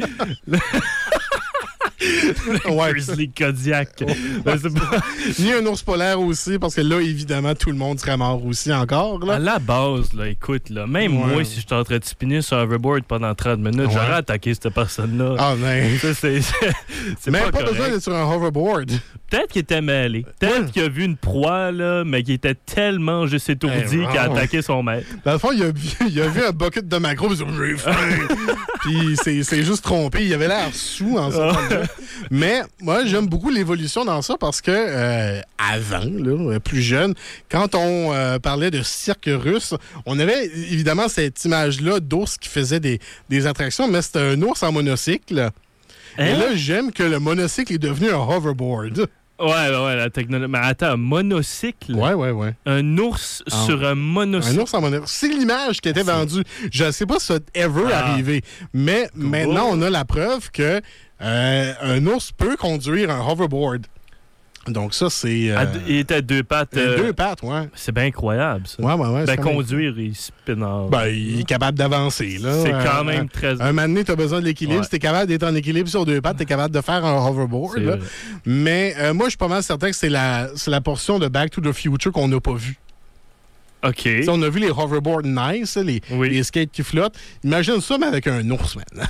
Ouais. Grizzly Kodiak. Ouais, c'est pas... Ni un ours polaire aussi, parce que là, évidemment, tout le monde serait mort aussi encore. Là. À la base, là, écoute, là, même ouais. moi, si je t'en train de spinner sur un hoverboard pendant trente minutes, ouais. j'aurais attaqué cette personne-là. Ah, mais. Ça, c'est, c'est, c'est même pas, pas besoin d'être sur un hoverboard. Peut-être qu'il était mêlé. Peut-être ouais. qu'il a vu une proie, là, mais qu'il était tellement juste étourdi hey, qu'il a attaqué son maître. Dans le fond, il a, il a vu un bucket de macro, il a dit j'ai faim. Puis c'est, c'est juste trompé. Il avait l'air sous en ce moment. Mais moi, j'aime beaucoup l'évolution dans ça parce que euh, avant, là, plus jeune, quand on euh, parlait de cirque russe, on avait évidemment cette image-là d'ours qui faisait des, des attractions, mais c'était un ours en monocycle. Hein? Et là, j'aime que le monocycle est devenu un hoverboard. Ouais, ouais, la technologie. Mais attends, un monocycle? Ouais, ouais, ouais. Un ours ah. sur un monocycle. Un ours en monocycle. C'est l'image qui était ah, vendue. Je ne sais pas si ça a ever ah. arrivé. Mais cool. Maintenant, on a la preuve que euh, un ours peut conduire un hoverboard. Donc ça, c'est... Euh... Il était à deux pattes. Euh... Deux pattes, ouais. C'est bien incroyable, ça. Ouais, ouais, ouais. Ben, conduire, il spinne en... Ben, il est capable d'avancer, là. C'est quand même euh, très... Un moment donné, tu as besoin de l'équilibre. Ouais. Si tu es capable d'être en équilibre sur deux pattes, tu es capable de faire un hoverboard. Là. Mais euh, moi, je suis pas mal certain que c'est la, c'est la portion de Back to the Future qu'on n'a pas vue. OK. T'sais, on a vu les hoverboards nice, les, oui. les skates qui flottent. Imagine ça, mais avec un ours, maintenant.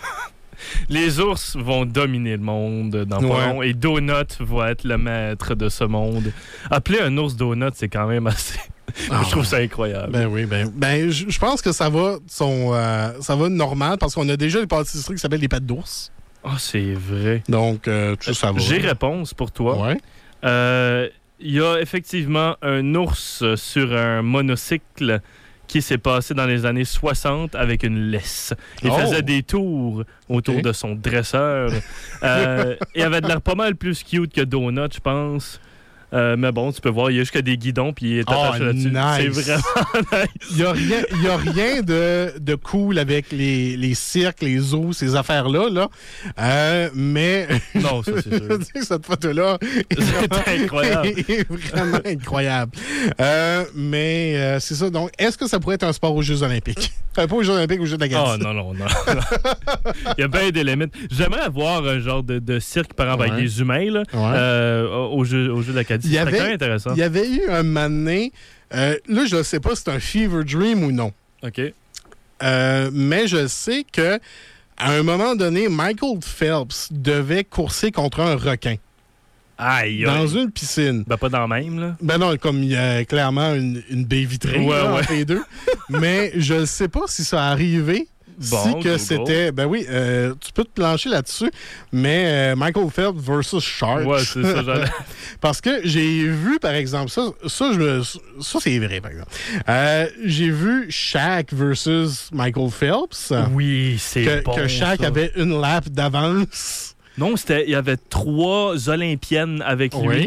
Les ours vont dominer le monde dans ouais. pas long et Donut va être le maître de ce monde. Appeler un ours Donut, c'est quand même assez... Ah, je trouve ça incroyable. Ben oui, ben, ben je pense que ça va, son, euh, ça va normal parce qu'on a déjà des pâtisseries qui s'appellent les pattes d'ours. Ah, oh, c'est vrai. Donc, euh, tout ça va. J'ai réponse pour toi. Ouais. Euh, il y a effectivement un ours sur un monocycle qui s'est passé dans les années soixante avec une laisse. Il oh. faisait des tours autour okay. de son dresseur. euh, il avait de l'air pas mal plus cute que Donut, je pense. Euh, mais bon, tu peux voir, il y a jusqu'à des guidons puis il est attaché oh, là-dessus. Nice. C'est vraiment nice. Il n'y a rien, y a rien de, de cool avec les, les cirques, les zoos, ces affaires-là. Là. Euh, mais non, ça, c'est sûr. Je dis que cette photo-là c'est incroyable. est vraiment incroyable. Euh, mais euh, c'est ça. Donc, est-ce que ça pourrait être un sport aux Jeux olympiques? Pas aux Jeux olympiques, aux Jeux de la Gatineau. Oh non, non, non. Il y a bien des limites. J'aimerais avoir un genre de, de cirque, par exemple, ouais. avec des humains là, ouais. euh, aux, Jeux, aux Jeux de la Gatineau. Il y, avait, intéressant. il y avait eu un moment donné, euh, là, je ne sais pas si c'est un fever dream ou non. OK. Euh, mais je sais que à un moment donné, Michael Phelps devait courser contre un requin. Aïe, dans aïe. une piscine. Ben, pas dans le même, là. Ben non, comme il y a clairement une, une baie vitrée ouais, là, ouais. entre les deux. Mais je ne sais pas si ça a arrivé. Bon, si que Google. C'était... Ben oui, euh, tu peux te plancher là-dessus, mais euh, Michael Phelps versus Shark. Ouais, c'est ça, j'allais... Parce que j'ai vu, par exemple, ça, ça, je me, ça c'est vrai, par exemple. Euh, j'ai vu Shaq versus Michael Phelps. Oui, c'est que, bon, que Shaq ça. Avait une lap d'avance. Non, c'était, il y avait trois Olympiennes avec lui. Oui.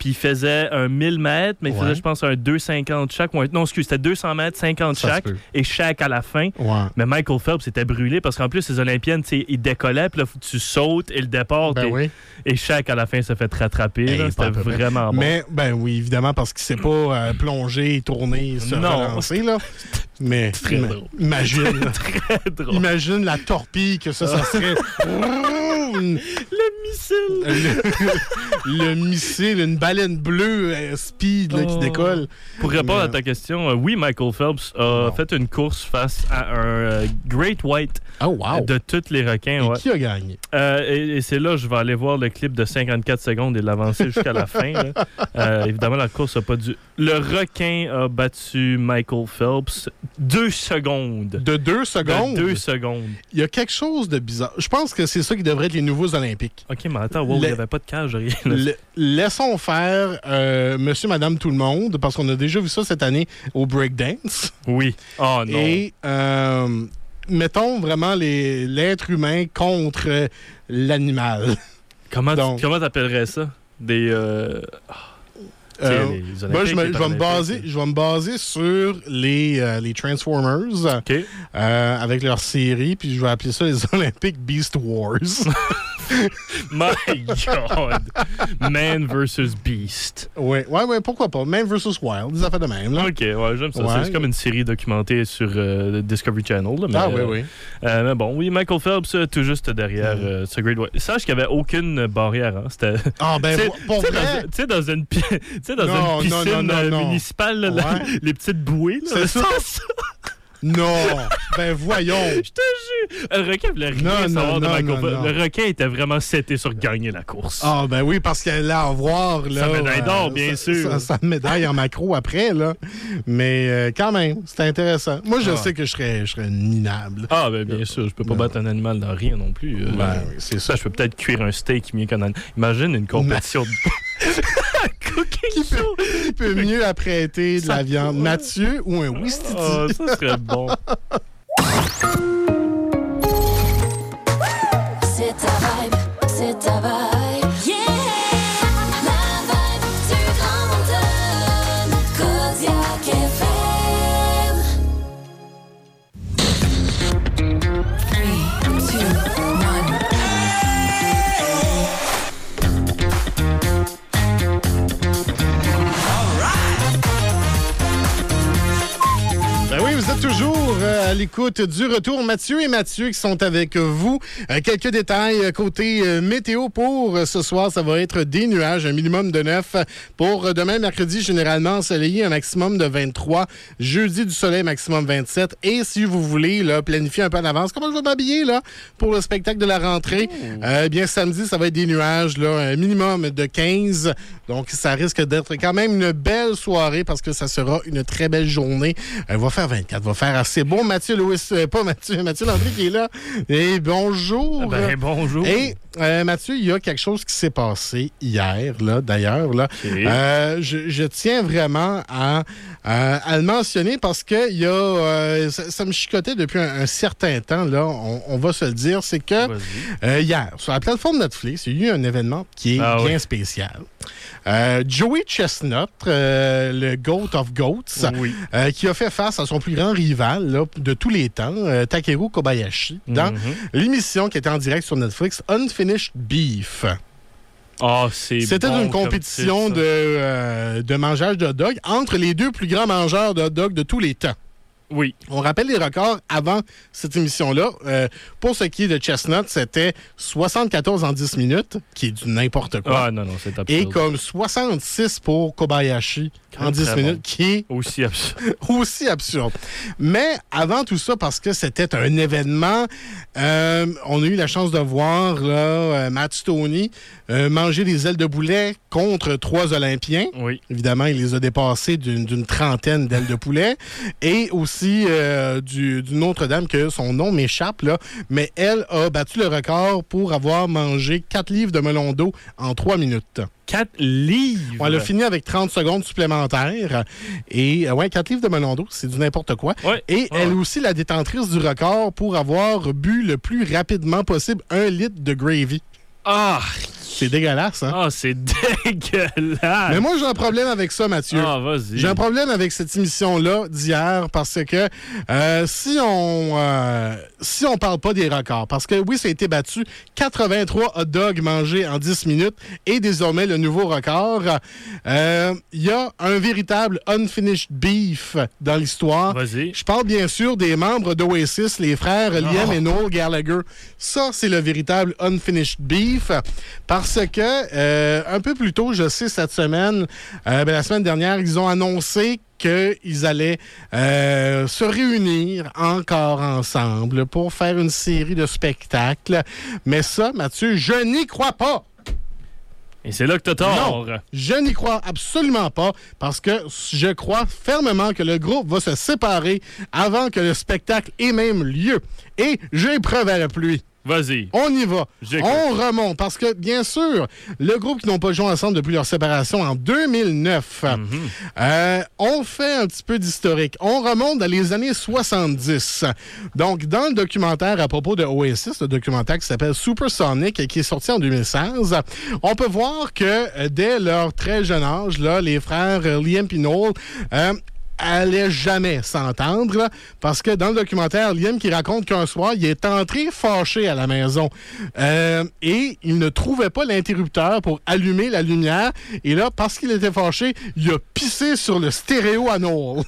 puis il faisait un mille mètres, mais il Ouais. faisait, je pense, un deux cinquante chaque. Ou un- non, excuse, c'était deux cents mètres, cinquante Ça se chaque, peut. et chaque à la fin. Ouais. Mais Michael Phelps était brûlé parce qu'en plus, les Olympiennes, tu sais, ils décollaient, puis là, faut que tu sautes, et le départ, Ben t'es- oui. et chaque à la fin se fait rattraper. Hey, là. pas C'était à peu près. vraiment bon. Mais, ben oui, évidemment, parce qu'il ne s'est pas euh, plongé, tourné, se Non. relancer, là. Mais Très ima- drôle. imagine, là. Très drôle. Imagine la torpille que ça, ça serait. Une- Le missile! le, le missile, une baleine bleue euh, speed là, qui Oh. décolle. Pour répondre Mais- à ta question, euh, oui, Michael Phelps a Bon. fait une course face à un euh, Great White Oh, wow! de tous les requins. Et Ouais. qui a gagné? Euh, et et c'est là je vais aller voir le clip de cinquante-quatre secondes et l'avancer jusqu'à la fin. là. Euh, évidemment, la course n'a pas dû. Le requin a battu Michael Phelps deux secondes. De deux secondes? De deux secondes. Il y a quelque chose de bizarre. Je pense que c'est ça qui devrait être les nouveaux Olympiques. OK, mais attends, wow, il Le- n'y avait pas de cage, rien. là. Le- laissons faire euh, monsieur, madame, tout le monde, parce qu'on a déjà vu ça cette année au breakdance. Oui. Oh non. Et euh, mettons vraiment les- l'être humain contre euh, l'animal. Comment donc- comment t'appellerais ça? Des... euh, Euh, les Olympiques, moi, je, me- les je vais me baser, Paralympiques. je vais me baser sur les, euh, les Transformers OK. euh, avec leur série, puis je vais appeler ça les Olympic Beast Wars. My God. Man versus Beast. ouais, ouais, ouais, pourquoi pas. Man versus Wild, des affaires de même. Là. OK, ouais, j'aime ça. Ouais. C'est comme une série documentée sur euh, Discovery Channel. Là, mais, Ah, oui, euh, oui. euh, mais bon, oui, Michael Phelps, euh, tout juste derrière Mm. euh, ce Great White. Sache qu'il n'y avait aucune barrière. Hein. C'était. Ah, ben, Tu sais- vo- pour tu sais, vrai. dans- Tu sais, dans une, pi- tu sais, dans Non, une non, piscine non, non, euh, non. municipale, là, la- Ouais. les petites bouées. là, C'est ça? Non, ben voyons. Je te jure. Le requin voulait rien Non, savoir non, de non, Michael non, Phelps. non. Le requin était vraiment seté sur gagner la course. Ah, ben oui, parce qu'elle allait avoir. Là, Sa médaille d'or, euh, bien sa- sûr. Sa, sa médaille en macro après, là. Mais euh, quand même, c'était intéressant. Moi, je Ah. sais que je serais, je serais minable. Ah, ben bien sûr, je peux pas Non. battre un animal dans rien non plus. euh. Ben oui, c'est ça. Ça, je peux peut-être cuire un steak mieux qu'un animal. Imagine une compétition de. Cooking show! Qui peut mieux apprêter de la Ça- viande? Mathieu ou un Wistiti? Oh, ça serait bon. C'est ta vibe, c'est ta vibe. Yeah! La vibe du Grand Moncton. Kodiak F M. three, two, one. Ben oui, vous êtes toujours euh, à l'écoute du retour. Mathieu et Mathieu qui sont avec vous. Euh, quelques détails euh, côté euh, météo pour euh, ce soir. Ça va être des nuages, un minimum de neuf. Pour euh, demain, mercredi, généralement ensoleillé, un maximum de vingt-trois. Jeudi, du soleil, maximum vingt-sept. Et si vous voulez là, planifier un peu en avance, comment je vais m'habiller là, pour le spectacle de la rentrée? Euh, bien, samedi, ça va être des nuages, là, un minimum de quinze. Donc, ça risque d'être quand même une belle soirée parce que ça sera une très belle journée. Euh, va faire vingt-quatre, va faire assez bon. Mathieu Louis, euh, pas Mathieu, Mathieu Landry qui est là. Et bonjour. Ben, bonjour. Et euh, Mathieu, il y a quelque chose qui s'est passé hier, là, d'ailleurs. Là. OK. Euh, je, je tiens vraiment à, à, à le mentionner parce que il y a, euh, ça, ça me chicotait depuis un, un certain temps, là, on, on va se le dire. C'est que Vas-y. euh, hier, sur la plateforme Netflix, il y a eu un événement qui est Ah bien oui. spécial. Euh, Joey Chestnut, euh, le GOAT of GOATs, Oui. euh, qui a fait face à son plus grand rival là, de tous les temps, euh, Takeru Kobayashi, dans Mhm. l'émission qui était en direct sur Netflix, Unfinished Beef. Ah, c'est C'était bon une comme compétition titre, de, ça. euh, de mangeage de hot dog entre les deux plus grands mangeurs de hot dog de tous les temps. Oui. On rappelle les records avant cette émission-là. Euh, pour ce qui est de Chestnut, c'était soixante-quatorze en dix minutes, qui est du n'importe quoi. Ah, non, non, c'est absurde. Et comme soixante-six pour Kobayashi en dix Très minutes, bon. qui est Aussi absurde. aussi absurde. Mais avant tout ça, parce que c'était un événement, euh, on a eu la chance de voir là, euh, Matt Stoney euh, manger des ailes de poulet contre trois Olympiens. Oui. Évidemment, il les a dépassés d'une d'une trentaine d'ailes de poulet. Et aussi euh, du- d'une autre dame que son nom m'échappe, là, mais elle a battu le record pour avoir mangé quatre livres de melon d'eau en trois minutes. Quatre livres. On a fini avec trente secondes supplémentaires. Et euh, ouais, quatre livres de melon d'eau, c'est du n'importe quoi. Ouais. Et Ouais, elle ouais. aussi la détentrice du record pour avoir bu le plus rapidement possible un litre de gravy. Ah, C'est dégueulasse, hein? Ah, c'est dégueulasse! Mais moi, j'ai un problème avec ça, Mathieu. Ah, vas-y. J'ai un problème avec cette émission-là d'hier parce que euh, si on euh, si on parle pas des records, parce que oui, ça a été battu, quatre-vingt-trois hot dogs mangés en dix minutes et désormais le nouveau record. Il euh, y a un véritable unfinished beef dans l'histoire. Vas-y. Je parle bien sûr des membres d'Oasis, les frères Liam oh. et Noel Gallagher. Ça, c'est le véritable unfinished beef parce que euh, un peu plus tôt, je sais, cette semaine, euh, ben, la semaine dernière, ils ont annoncé qu'ils allaient euh, se réunir encore ensemble pour faire une série de spectacles. Mais ça, Mathieu, je n'y crois pas. Et c'est là que t'as tort. Non, je n'y crois absolument pas parce que je crois fermement que le groupe va se séparer avant que le spectacle ait même lieu. Et j'ai preuve à la pluie. Vas-y. On y va. J'écoute. On remonte parce que, bien sûr, le groupe qui n'ont pas joué ensemble depuis leur séparation en deux mille neuf, mm-hmm. euh, on fait un petit peu d'historique. On remonte dans les années soixante-dix. Donc, dans le documentaire à propos de Oasis, le documentaire qui s'appelle Supersonic, qui est sorti en deux mille seize, on peut voir que dès leur très jeune âge, là, les frères Liam et Noel euh, allaient jamais s'entendre, là, parce que dans le documentaire, Liam qui raconte qu'un soir, il est entré fâché à la maison euh, et il ne trouvait pas l'interrupteur pour allumer la lumière. Et là, parce qu'il était fâché, il a pissé sur le stéréo à Noel.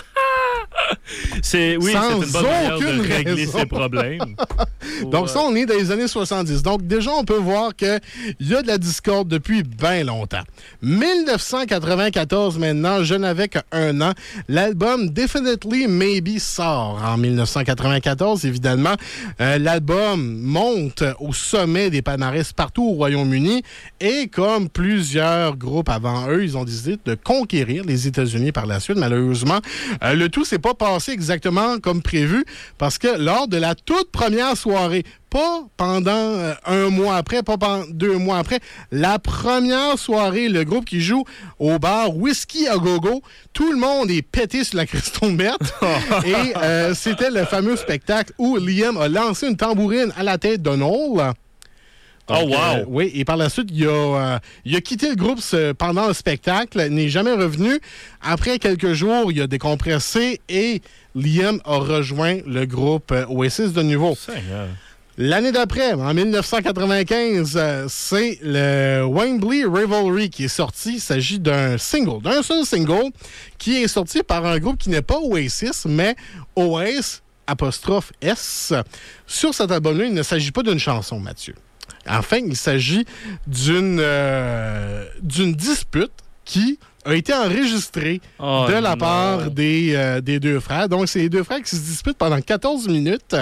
C'est, oui, sans c'est une bonne manière aucune de régler raison. ses problèmes. Donc ça, on est dans les années soixante-dix. Donc déjà, on peut voir qu'il y a de la discorde depuis bien longtemps. dix-neuf cent quatre-vingt-quatorze maintenant, je n'avais qu'un an. L'album Definitely Maybe sort en dix-neuf cent quatre-vingt-quatorze, évidemment. Euh, l'album monte au sommet des palmarès partout au Royaume-Uni et comme plusieurs groupes avant eux, ils ont décidé de conquérir les États-Unis par la suite. Malheureusement, euh, le tout s'est pas passé exactement comme prévu parce que lors de la toute première soirée, pas pendant euh, un mois après, pas pendant deux mois après, la première soirée, le groupe qui joue au bar Whisky a Go-Go, tout le monde est pété sur la cristoberte et euh, c'était le fameux spectacle où Liam a lancé une tambourine à la tête de Noel. Donc, oh, wow! Euh, oui, et par la suite, il a, euh, il a quitté le groupe ce, pendant le spectacle, n'est jamais revenu. Après quelques jours, il a décompressé et Liam a rejoint le groupe euh, Oasis de nouveau. Seigneur. L'année d'après, en dix-neuf cent quatre-vingt-quinze, euh, c'est le Wembley Rivalry qui est sorti. Il s'agit d'un single, d'un seul single qui est sorti par un groupe qui n'est pas Oasis, mais Oasis apostrophe S. Sur cet album-là, il ne s'agit pas d'une chanson, Mathieu. Enfin, il s'agit d'une euh, d'une dispute qui a été enregistrée oh de la non. part des, euh, des deux frères. Donc, c'est les deux frères qui se disputent pendant quatorze minutes.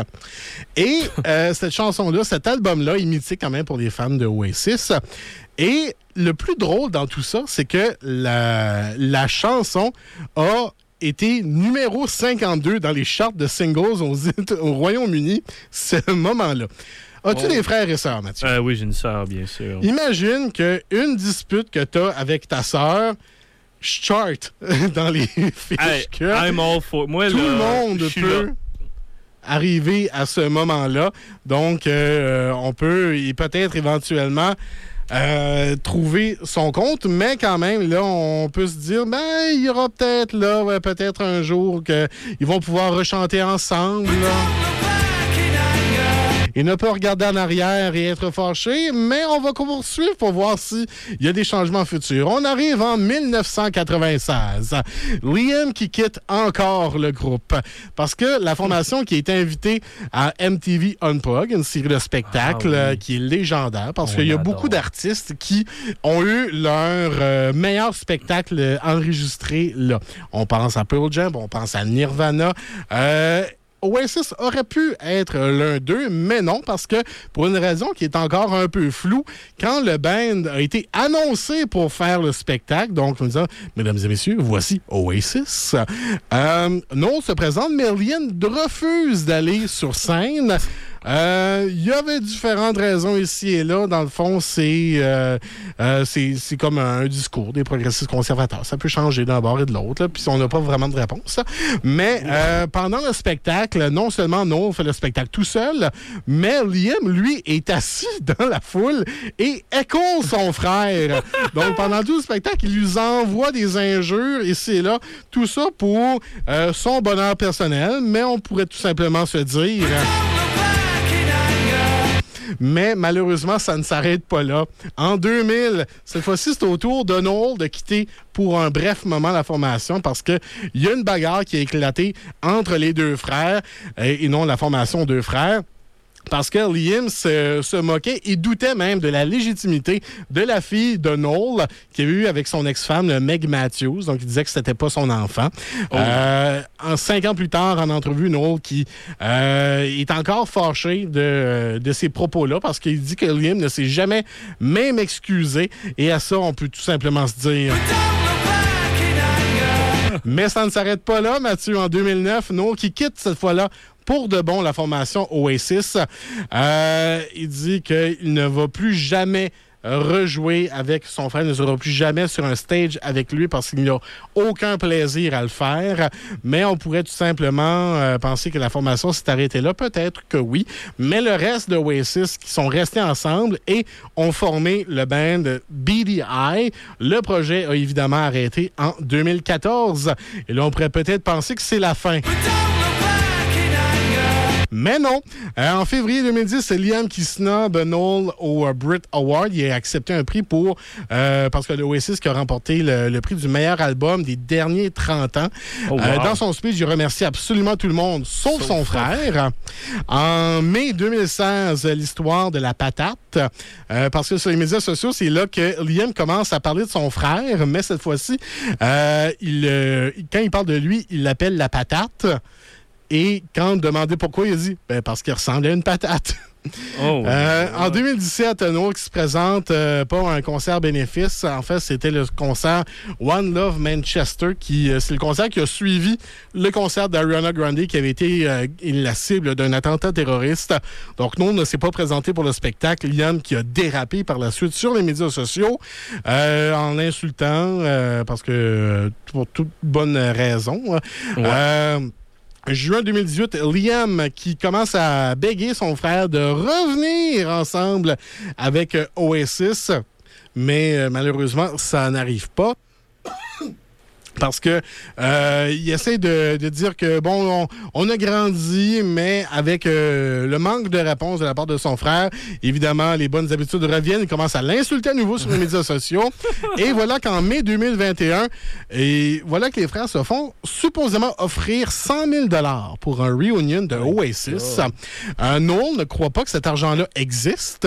Et euh, cette chanson-là, cet album-là, est mythique quand même pour les fans de Oasis. Et le plus drôle dans tout ça, c'est que la, la chanson a été numéro cinquante-deux dans les charts de singles aux, au Royaume-Uni, ce moment-là. As-tu oh. des frères et sœurs, Mathieu? Euh, oui, j'ai une sœur, bien sûr. Imagine qu'une dispute que tu as avec ta sœur charte dans les fiches Hey, que I'm all for... Moi, tout là, le monde je suis peut là. arriver à ce moment-là. Donc, euh, on peut et peut-être éventuellement euh, trouver son compte, mais quand même, là, on peut se dire, ben, il y aura peut-être, là, ouais, peut-être un jour qu'ils vont pouvoir rechanter ensemble, là. Il ne peut regarder en arrière et être fâché, mais on va poursuivre pour voir s'il y a des changements futurs. On arrive en dix-neuf cent quatre-vingt-seize. Liam qui quitte encore le groupe parce que la formation qui est invitée à M T V Unplugged, une série de spectacles ah oui. qui est légendaire parce on qu'il y a adore. beaucoup d'artistes qui ont eu leur euh, meilleur spectacle enregistré là. On pense à Pearl Jam, on pense à Nirvana. Euh, Oasis aurait pu être l'un d'eux, mais non, parce que pour une raison qui est encore un peu floue, quand le band a été annoncé pour faire le spectacle, donc en disant, mesdames et messieurs, voici Oasis, euh, non, se présente, mais Liam refuse d'aller sur scène. Il euh, y avait différentes raisons ici et là. Dans le fond, c'est, euh, euh, c'est, c'est comme un discours des progressistes conservateurs. Ça peut changer d'un bord et de l'autre, puis on n'a pas vraiment de réponse. Mais euh, pendant le spectacle, spectacle, non seulement Noel fait le spectacle tout seul, mais Liam, lui, est assis dans la foule et écoute son frère. Donc, pendant tout le spectacle, il lui envoie des injures ici et là. Tout ça pour euh, son bonheur personnel, mais on pourrait tout simplement se dire... Mais malheureusement, ça ne s'arrête pas là. En deux mille, cette fois-ci, c'est au tour de Noel de quitter pour un bref moment la formation parce qu'il y a une bagarre qui a éclaté entre les deux frères et non la formation deux frères. Parce que Liam se, se moquait et doutait même de la légitimité de la fille de Noel qu'il avait eu avec son ex-femme, Meg Matthews. Donc, il disait que c'était pas son enfant. Oh. Euh, en cinq ans plus tard, en entrevue, Noel qui euh, est encore fâché de, de ces propos-là parce qu'il dit que Liam ne s'est jamais même excusé. Et à ça, on peut tout simplement se dire... Mais ça ne s'arrête pas là, Mathieu. En deux mille neuf, Noel qui quitte cette fois-là pour de bon la formation Oasis. Euh, il dit qu'il ne va plus jamais rejouer avec son frère, ne sera plus jamais sur un stage avec lui parce qu'il n'a aucun plaisir à le faire. Mais on pourrait tout simplement euh, penser que la formation s'est arrêtée là. Peut-être que oui. Mais le reste de Oasis qui sont restés ensemble et ont formé le band B D I. Le projet a évidemment arrêté en deux mille quatorze. Et là, on pourrait peut-être penser que c'est la fin. Mais non. Euh, en février deux mille dix, c'est Liam qui snob Noel au uh, Brit Award. Il a accepté un prix pour... Euh, parce que le Oasis qui a remporté le, le prix du meilleur album des derniers trente ans. Oh, wow. euh, dans son speech, il remercie absolument tout le monde, sauf, sauf son frère. En mai deux mille seize, l'histoire de la patate. Euh, parce que sur les médias sociaux, c'est là que Liam commence à parler de son frère. Mais cette fois-ci, euh, il, euh, quand il parle de lui, il l'appelle la patate. Et quand demandé pourquoi, il a dit ben, « parce qu'il ressemblait à une patate ». Oh, euh, en deux mille dix-sept, Noel qui se présente euh, pour un concert bénéfice. En fait, c'était le concert One Love Manchester. qui euh, C'est le concert qui a suivi le concert d'Ariana Grande qui avait été euh, la cible d'un attentat terroriste. Donc, Noel ne s'est pas présenté pour le spectacle. Liam qui a dérapé par la suite sur les médias sociaux euh, en l'insultant euh, parce que pour toute bonne raison. Ouais. Euh, Juin deux mille dix-huit, Liam qui commence à béguer son frère de revenir ensemble avec Oasis, mais euh, malheureusement, ça n'arrive pas. Parce que euh, il essaie de, de dire que, bon, on, on a grandi, mais avec euh, le manque de réponse de la part de son frère, évidemment, les bonnes habitudes reviennent. Il commence à l'insulter à nouveau sur les médias sociaux. Et voilà qu'en mai deux mille vingt et un, et voilà que les frères se font supposément offrir cent mille dollars pour un reunion de Oasis. Oh. Euh, Noel ne croit pas que cet argent-là existe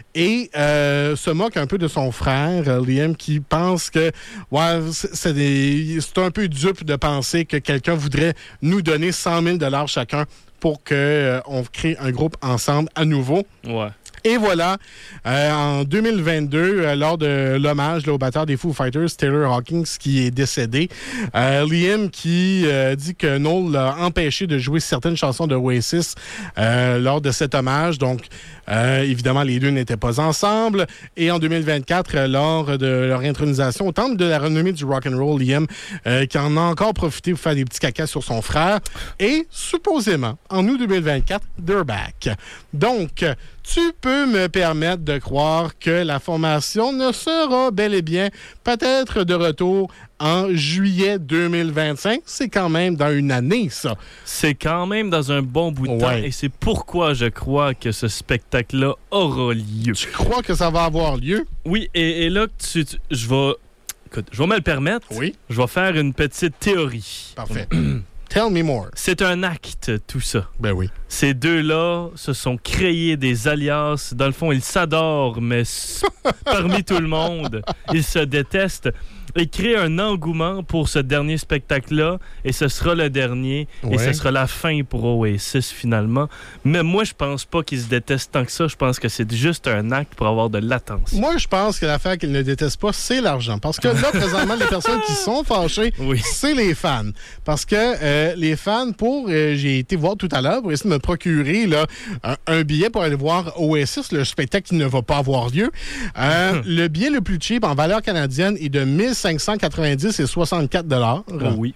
et euh, se moque un peu de son frère, Liam, qui pense que ouais, c'est, c'est des... C'est un peu dupe de penser que quelqu'un voudrait nous donner cent mille dollars chacun pour qu'on euh, crée un groupe ensemble à nouveau. Ouais. Et voilà, euh, en deux mille vingt-deux, euh, lors de l'hommage là, au batteur des Foo Fighters, Taylor Hawkins, qui est décédé, euh, Liam qui euh, dit que Noel l'a empêché de jouer certaines chansons de Oasis euh, lors de cet hommage. Donc, euh, évidemment, les deux n'étaient pas ensemble. Et en deux mille vingt-quatre, euh, lors de leur intronisation au temple de la renommée du rock'n'roll, Liam euh, qui en a encore profité pour faire des petits cacas sur son frère. Et supposément, en août deux mille vingt-quatre, they're back. Donc, tu peux me permettre de croire que la formation ne sera bel et bien peut-être de retour en juillet deux mille vingt-cinq. C'est quand même dans une année, ça. C'est quand même dans un bon bout de ouais. temps. Et c'est pourquoi je crois que ce spectacle-là aura lieu. Tu crois que ça va avoir lieu? Oui, et, et là, tu, tu, je vais... Écoute, je vais me le permettre. Oui. Je vais faire une petite théorie. Parfait. Tell me more. C'est un acte, tout ça. Ben oui. Ces deux-là se sont créés des alias. Dans le fond, ils s'adorent, mais parmi tout le monde, ils se détestent. Et créent un engouement pour ce dernier spectacle-là. Et ce sera le dernier. Ouais. Et ce sera la fin pour Oasis, finalement. Mais moi, je pense pas qu'ils se détestent tant que ça. Je pense que c'est juste un acte pour avoir de l'attention. Moi, je pense que l'affaire qu'ils ne détestent pas, c'est l'argent. Parce que là, présentement, les personnes qui sont fâchées, oui. c'est les fans. Parce que euh, les fans, pour... Euh, j'ai été voir tout à l'heure pour essayer de me procurer là, un, un billet pour aller voir Oasis, le spectacle qui ne va pas avoir lieu. Euh, le billet le plus cheap en valeur canadienne est de mille cinq cent quatre-vingt-dix et soixante-quatre dollars. Oh oui.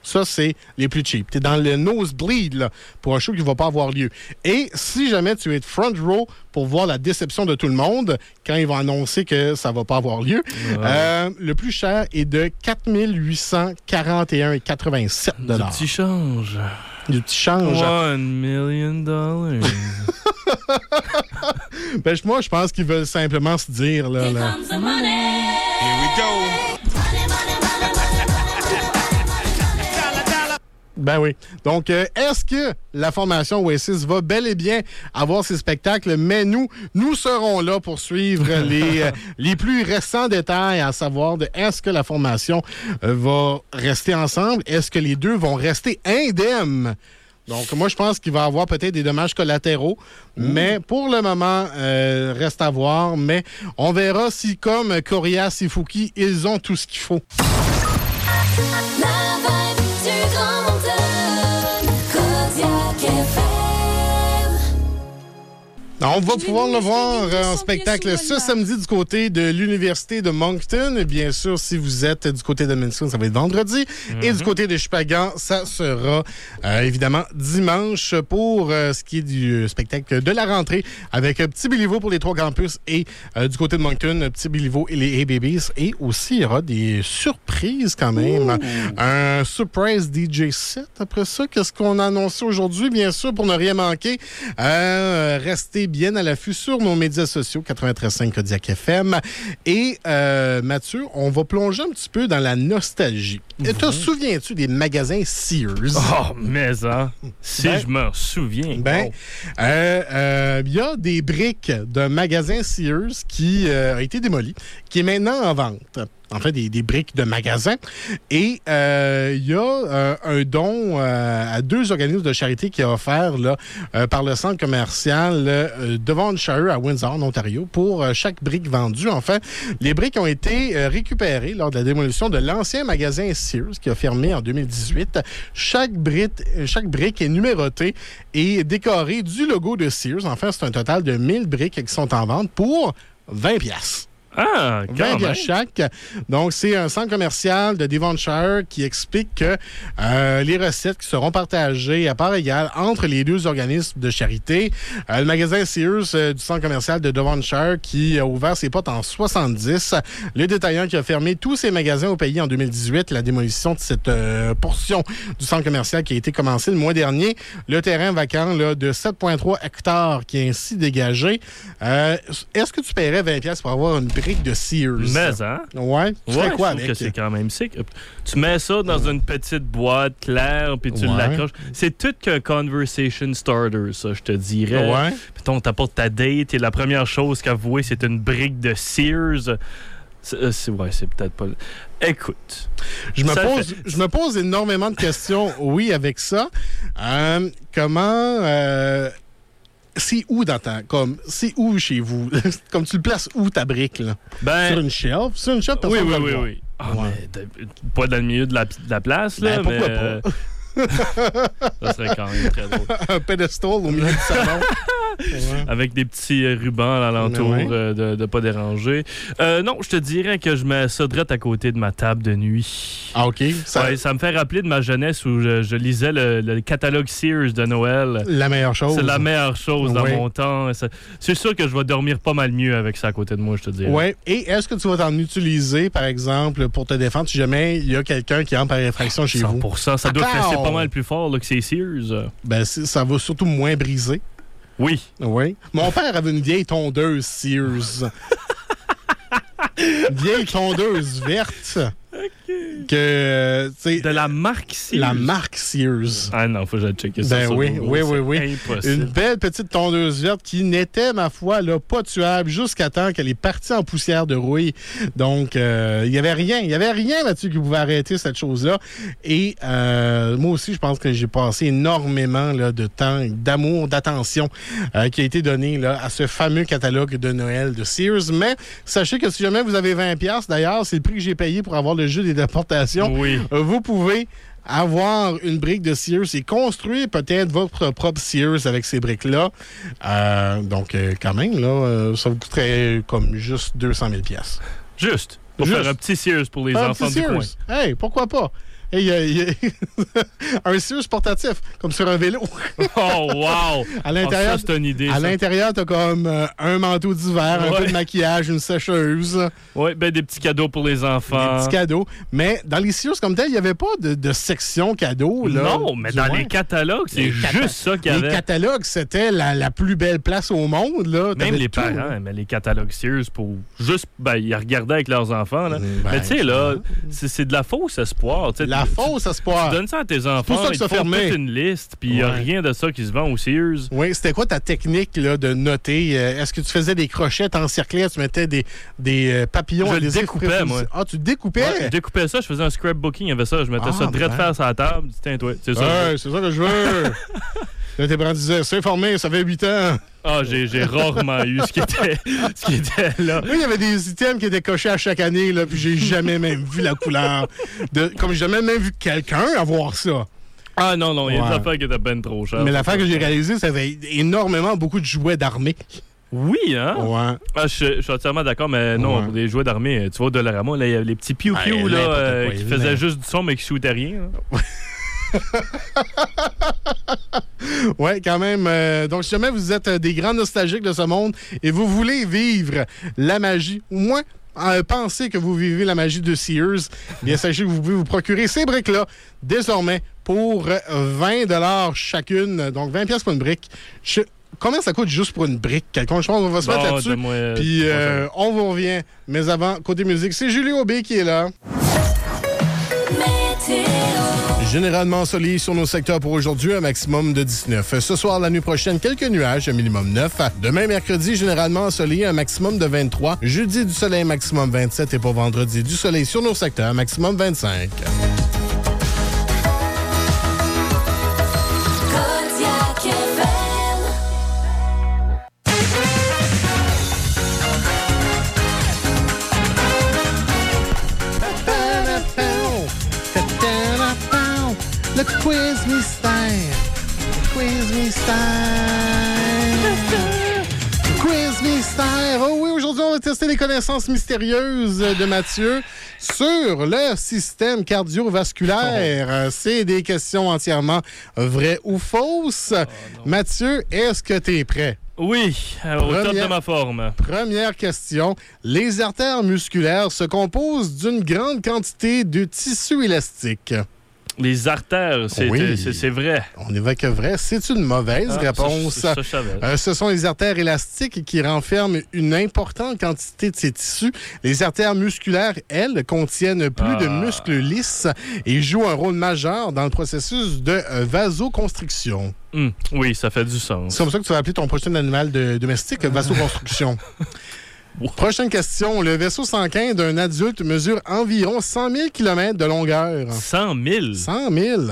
Ça, c'est les plus cheap. Tu es dans le nosebleed là, pour un show qui ne va pas avoir lieu. Et si jamais tu es de front row pour voir la déception de tout le monde quand ils vont annoncer que ça ne va pas avoir lieu, ouais. euh, le plus cher est de quatre mille huit cent quarante et un virgule quatre-vingt-sept dollars. Du petit change. Du petit change. One million dollars. Ben, moi, je pense qu'ils veulent simplement se dire... Là, là. Here we go. Ben oui. Donc, euh, est-ce que la formation Oasis va bel et bien avoir ses spectacles? Mais nous, nous serons là pour suivre les, euh, les plus récents détails, à savoir de est-ce que la formation euh, va rester ensemble? Est-ce que les deux vont rester indemnes? Donc, moi, je pense qu'il va y avoir peut-être des dommages collatéraux, mmh. mais pour le moment, euh, reste à voir. Mais on verra si, comme Corias et Fouki, ils ont tout ce qu'il faut. La vibe du Grand Moncton, Kodiak F M. On va pouvoir le voir en spectacle ce samedi du côté de l'Université de Moncton. Et bien sûr, si vous êtes du côté de Minnesota, ça va être vendredi. Mm-hmm. Et du côté de Chupagan, ça sera euh, évidemment dimanche pour euh, ce qui est du spectacle de la rentrée avec euh, Petit Béliveau pour les trois campus et euh, du côté de Moncton, Petit Béliveau et les A-Babies. Et aussi, il y aura des surprises quand même. Ooh. Un surprise D J set. Après ça, qu'est-ce qu'on a annoncé aujourd'hui? Bien sûr, pour ne rien manquer, euh, restez bien à l'affût sur nos médias sociaux, quatre-vingt-treize virgule cinq Kodiak F M. Et euh, Mathieu, on va plonger un petit peu dans la nostalgie. Mmh. Te souviens-tu des magasins Sears? Oh, mais hein, si ben, je m'en souviens. Ben, il oh. euh, euh, y a des briques d'un magasin Sears qui euh, a été démoli, qui est maintenant en vente. En fait, des, des briques de magasins. Et il euh, y a euh, un don euh, à deux organismes de charité qui a offert là, euh, par le centre commercial euh, Devonshire à Windsor, en Ontario, pour euh, chaque brique vendue. En fait, les briques ont été euh, récupérées lors de la démolition de l'ancien magasin Sears qui a fermé en deux mille dix-huit. Chaque brique, chaque brique est numérotée et décorée du logo de Sears. En fait, c'est un total de mille briques qui sont en vente pour vingt piastres. Ah, vingt piastres chaque. Donc, c'est un centre commercial de Devonshire qui explique que euh, les recettes qui seront partagées à part égale entre les deux organismes de charité. Euh, le magasin Sears euh, du centre commercial de Devonshire qui a ouvert ses portes en soixante-dix. Le détaillant qui a fermé tous ses magasins au pays en deux mille dix-huit. La démolition de cette euh, portion du centre commercial qui a été commencée le mois dernier. Le terrain vacant là, de sept virgule trois hectares qui est ainsi dégagé. Euh, est-ce que tu paierais vingt piastres pour avoir une brique de Sears? Mais, hein? Ouais. Tu ouais, fais quoi je avec? Que c'est quand même sick. Tu mets ça dans ouais. une petite boîte claire, puis tu ouais. l'accroches. C'est tout qu'un conversation starter, ça, je te dirais. Ouais. Puis ton, t'apportes ta date, et la première chose qu'elle voit, c'est une brique de Sears. C'est, c'est, ouais, c'est peut-être pas... Écoute. Je me, pose, fait... je me pose énormément de questions, oui, avec ça. Euh, comment... Euh... C'est où dans ta... Comme, c'est où chez vous? Comme tu le places où ta brique, là? Ben, sur une shelf? Sur une shelf, oui, personne oui, va oui, le voir. oui. Ah, ouais. mais de, pas dans le milieu de la, de la place, là, ben, pourquoi mais... pas? Euh... ça serait quand même très drôle. Un pedestal au milieu du salon. Ouais. Avec des petits rubans à l'alentour ouais. euh, de ne pas déranger. Euh, non, je te dirais que je mets ça direct à côté de ma table de nuit. Ah, OK. Ça, ouais, ça me fait rappeler de ma jeunesse où je, je lisais le, le catalogue Sears de Noël. La meilleure chose. C'est la meilleure chose dans ouais. mon temps. Ça, c'est sûr que je vais dormir pas mal mieux avec ça à côté de moi, je te dirais. Oui. Et est-ce que tu vas t'en utiliser, par exemple, pour te défendre si jamais il y a quelqu'un qui entre par effraction chez cent vous? cent pour cent. Ça doit fesser pas mal plus fort là, que c'est Sears. Ben, c'est, ça va surtout moins briser. Oui. Oui. Mon père avait une vieille tondeuse Sears. Une vieille tondeuse verte. Okay. Que, de la marque Sears. La marque Sears. Ah non, faut que j'aille checker ça. Ben sur oui, Google. oui, oui, oui. Impossible. Une belle petite tondeuse verte qui n'était, ma foi, là, pas tuable jusqu'à temps qu'elle est partie en poussière de rouille. Donc, il euh, n'y avait rien. Il n'y avait rien là-dessus qui pouvait arrêter cette chose-là. Et euh, moi aussi, je pense que j'ai passé énormément là, de temps, d'amour, d'attention euh, qui a été donné là, à ce fameux catalogue de Noël de Sears. Mais sachez que si jamais vous avez vingt piastres, d'ailleurs, c'est le prix que j'ai payé pour avoir le jeu des déportations. Oui. Vous pouvez avoir une brique de Sears et construire peut-être votre propre Sears avec ces briques-là. Euh, donc, euh, quand même, là, euh, ça vous coûterait comme juste deux cent mille piastres. Juste. Pour juste. faire un petit Sears pour les un enfants petit du Sears. coin. Hey, pourquoi pas? Hey, y a, y a un Sears portatif, comme sur un vélo. Oh, wow! À l'intérieur, oh, ça, c'est une idée. À ça. l'intérieur, t'as comme euh, un manteau d'hiver, ouais. un peu de maquillage, une sécheuse. Oui, ben des petits cadeaux pour les enfants. Des petits cadeaux. Mais dans les Sears comme tel, il n'y avait pas de, de section cadeaux. Là, non, mais dans moins. les catalogues, c'est les juste cata- ça qu'il y avait. Les catalogues, c'était la, la plus belle place au monde. Là. Même les tout. parents, mais les catalogues Sears, pour juste, ben, ils regardaient avec leurs enfants. Là. Ben, mais tu sais, là, c'est, c'est de la fausse espoir. T'sais, la tu, fausse espoir. Tu donnes ça à tes enfants, pour ça que ils ça te font fermé. toute une liste, puis il ouais. n'y a rien de ça qui se vend aux Sears. Oui, c'était quoi ta technique là, de noter? Est-ce que tu faisais des crochets, t'encerclais, tu mettais des, des papillons? Je le découpais, moi. Ah, tu découpais? Ouais, je découpais ça, je faisais un scrapbooking, il y avait ça, je mettais ah, ça direct ben. faire sur la table. Tiens, toi, c'est ça. Ouais, c'est ça que je veux. Là, tes parents disaient, c'est formé, ça fait huit ans. Ah, j'ai, j'ai rarement eu ce qui, était, ce qui était là. Oui, il y avait des items qui étaient cochés à chaque année, là, puis j'ai jamais même vu la couleur. De, comme j'ai jamais même vu quelqu'un avoir ça. Ah non, non, il y a ouais. des affaires qui étaient ben trop chères. Mais l'affaire que j'ai réalisée, ça avait énormément beaucoup de jouets d'armée. Oui, hein? Ouais. Ah, je, je suis entièrement d'accord, mais non, ouais. pour des jouets d'armée, tu vois, au Dollarama, là, il y a les petits piou-piou, là, euh, qui faisaient mais... juste du son, mais qui shootaient rien. Oui, quand même. Euh, donc, si jamais vous êtes des grands nostalgiques de ce monde et vous voulez vivre la magie, au moins euh, pensez que vous vivez la magie de Sears, bien sachez que vous pouvez vous procurer ces briques-là désormais pour vingt dollars chacune. Donc, vingt dollars pour une brique. Je... Combien ça coûte juste pour une brique? Quelqu'un, je pense qu'on va se bon, mettre là-dessus. Moi, Puis euh, on vous revient. Mais avant, côté musique, c'est Julie Aubé qui est là. Généralement ensoleillé sur nos secteurs pour aujourd'hui, un maximum de dix-neuf. Ce soir, la nuit prochaine, quelques nuages, un minimum neuf. Demain, mercredi, généralement ensoleillé, un maximum de vingt-trois. Jeudi, du soleil, maximum vingt-sept. Et pour vendredi, du soleil sur nos secteurs, maximum vingt-cinq. Le quiz mystère. Quiz mystère. Quiz mystère. Oh oui, aujourd'hui, on va tester les connaissances mystérieuses de Mathieu sur le système cardiovasculaire. C'est des questions entièrement vraies ou fausses. Oh, Mathieu, est-ce que tu es prêt? Oui, euh, au top de ma forme. Première question. Les artères musculaires se composent d'une grande quantité de tissu élastique. Les artères, c'est, oui. c'est, c'est vrai. On évoque vrai. C'est une mauvaise ah, réponse. Ça, ça, ça, euh, ce sont les artères élastiques qui renferment une importante quantité de ces tissus. Les artères musculaires, elles, contiennent plus ah. de muscles lisses et jouent un rôle majeur dans le processus de vasoconstriction. Mmh. Oui, ça fait du sens. C'est comme ça que tu vas appeler ton prochain animal de, domestique, vasoconstriction. Prochaine question. Le vaisseau sanguin d'un adulte mesure environ cent mille kilomètres de longueur. cent mille? cent mille.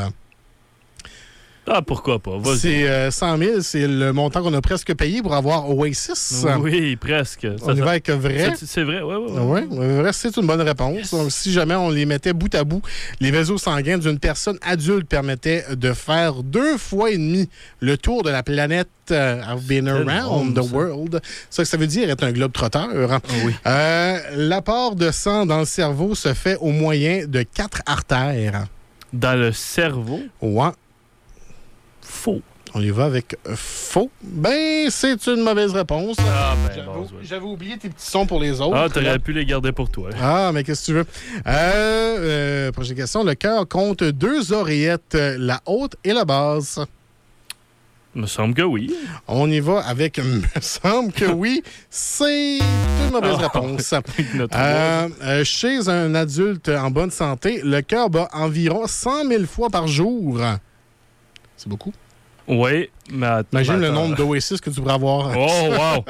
Ah, pourquoi pas? Vas-y. C'est euh, cent mille, c'est le montant qu'on a presque payé pour avoir Oasis. Oui, presque. On ça, y va avec vrai. C'est, c'est vrai, oui, oui. Oui, vrai, c'est une bonne réponse. Yes. Donc, si jamais on les mettait bout à bout, les vaisseaux sanguins d'une personne adulte permettaient de faire deux fois et demi le tour de la planète. Uh, I've been around the world. Ça, ça veut dire être un globe-trotteur. Oh, oui. euh, l'apport de sang dans le cerveau se fait au moyen de quatre artères. Dans le cerveau? Ouais. Faux. On y va avec faux. Ben, c'est une mauvaise réponse. Ah, ben, j'avais, bon, j'avais oublié tes petits sons pour les autres. Ah, t'aurais pu les garder pour toi. Ah, mais qu'est-ce que tu veux? Euh, euh, prochaine question. Le cœur compte deux oreillettes, la haute et la basse. Me semble que oui. On y va avec me semble que oui. C'est une mauvaise oh, réponse. euh, euh, chez un adulte en bonne santé, le cœur bat environ cent mille fois par jour. C'est beaucoup. Oui, mais attends, imagine attends. le nombre d'Oasis que tu pourrais avoir. Oh, wow!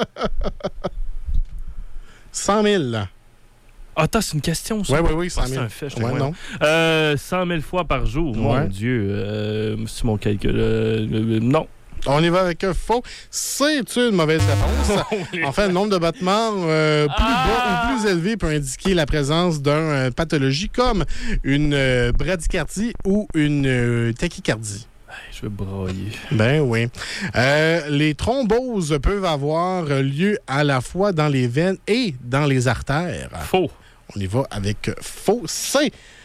cent mille. Ah, attends, c'est une question, ça? Oui, oui, oui, cent mille. Ah, c'est un fait, je ouais, non. Euh, cent mille fois par jour, ouais. Mon Dieu. Euh, c'est mon calcul. Euh, euh, non. On y va avec un faux. C'est une mauvaise réponse. En fait, le nombre de battements euh, plus ah! bas ou plus élevé peut indiquer la présence d'une euh, pathologie comme une euh, bradycardie ou une euh, tachycardie. Je vais broyer. Ben oui. Euh, les thromboses peuvent avoir lieu à la fois dans les veines et dans les artères. Faux. On y va avec faux. C'est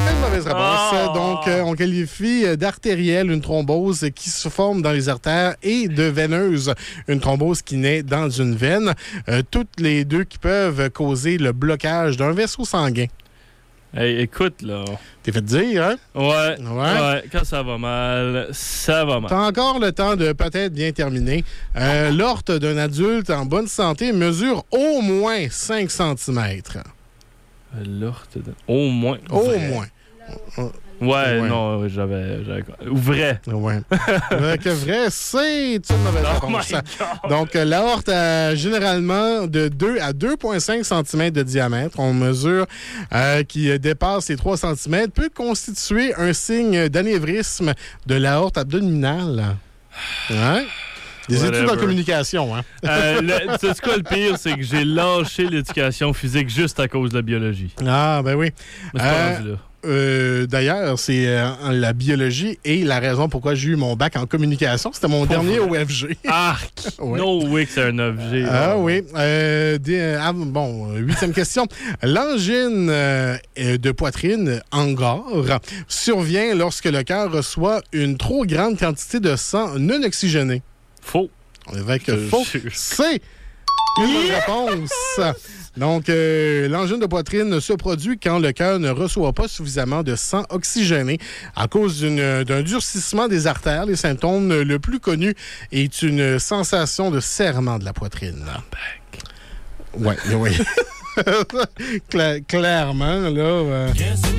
Une mauvaise réponse. Oh. Donc, euh, on qualifie d'artérielle une thrombose qui se forme dans les artères et de veineuse, une thrombose qui naît dans une veine. Euh, toutes les deux qui peuvent causer le blocage d'un vaisseau sanguin. Hey, écoute, là. T'es fait dire, hein? Ouais, Ouais. ouais. Quand ça va mal, ça va mal. T'as encore le temps de peut-être bien terminer. Euh, L'aorte d'un adulte en bonne santé mesure au moins cinq centimètres. L'aorte de... Au moins. Au vrai. moins. Ouais, Ouais. non, j'avais... j'avais... Vrai. Ouais. Avec vrai, c'est une mauvaise Oh réponse. my God. Donc, euh, l'aorte a généralement de deux à deux virgule cinq centimètres de diamètre. On mesure euh, qui dépasse les trois centimètres peut constituer un signe d'anévrisme de l'aorte abdominale. Hein? Des Whatever. études en communication, hein? Euh, le, tu sais quoi le pire, c'est que j'ai lâché l'éducation physique juste à cause de la biologie. Ah, ben oui. Mais c'est pas Euh, rendu là. Euh, D'ailleurs, c'est euh, la biologie et la raison pourquoi j'ai eu mon bac en communication. C'était mon dernier O F G. Arc! Ouais. No way que c'est un objet. Ah là. oui. Euh, des- ah, bon, huitième question. L'angine euh, de poitrine hangar survient lorsque le cœur reçoit une trop grande quantité de sang non oxygéné. Faux. On est vrai que Je faux. jure. C'est une bonne réponse. Donc, euh, l'angine de poitrine se produit quand le cœur ne reçoit pas suffisamment de sang oxygéné à cause d'une- d'un durcissement des artères. Les symptômes le plus connu est une sensation de serrement de la poitrine. Oui, oui. Cla- clairement, là. euh.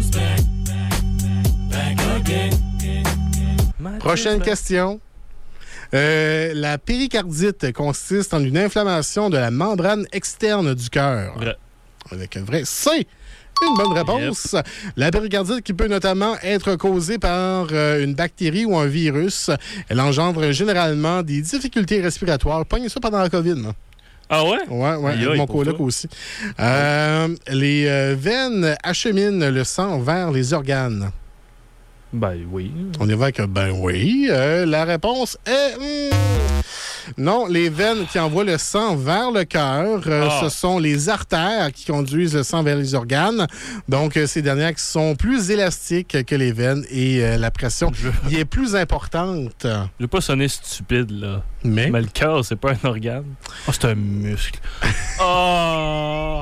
Prochaine question. Euh, la péricardite consiste en une inflammation de la membrane externe du cœur. Vrai. Avec un vrai C. Une bonne réponse. La péricardite qui peut notamment être causée par euh, une bactérie ou un virus. Elle engendre généralement des difficultés respiratoires. Pognez ça pendant la COVID, non? Ah ouais? Ouais, ouais, Aïe, avec aïe, mon pour coloc toi. aussi. Euh, les euh, veines acheminent le sang vers les organes. Ben oui. On évoque ben oui. Euh, la réponse est hmm, non. Les veines qui envoient le sang vers le cœur, euh, Ah. ce sont les artères qui conduisent le sang vers les organes. Donc, euh, ces dernières qui sont plus élastiques que les veines et euh, la pression Je... y est plus importante. Je veux pas sonner stupide, là. Mais, Mais le cœur, c'est pas un organe. Oh, c'est un muscle. Oh!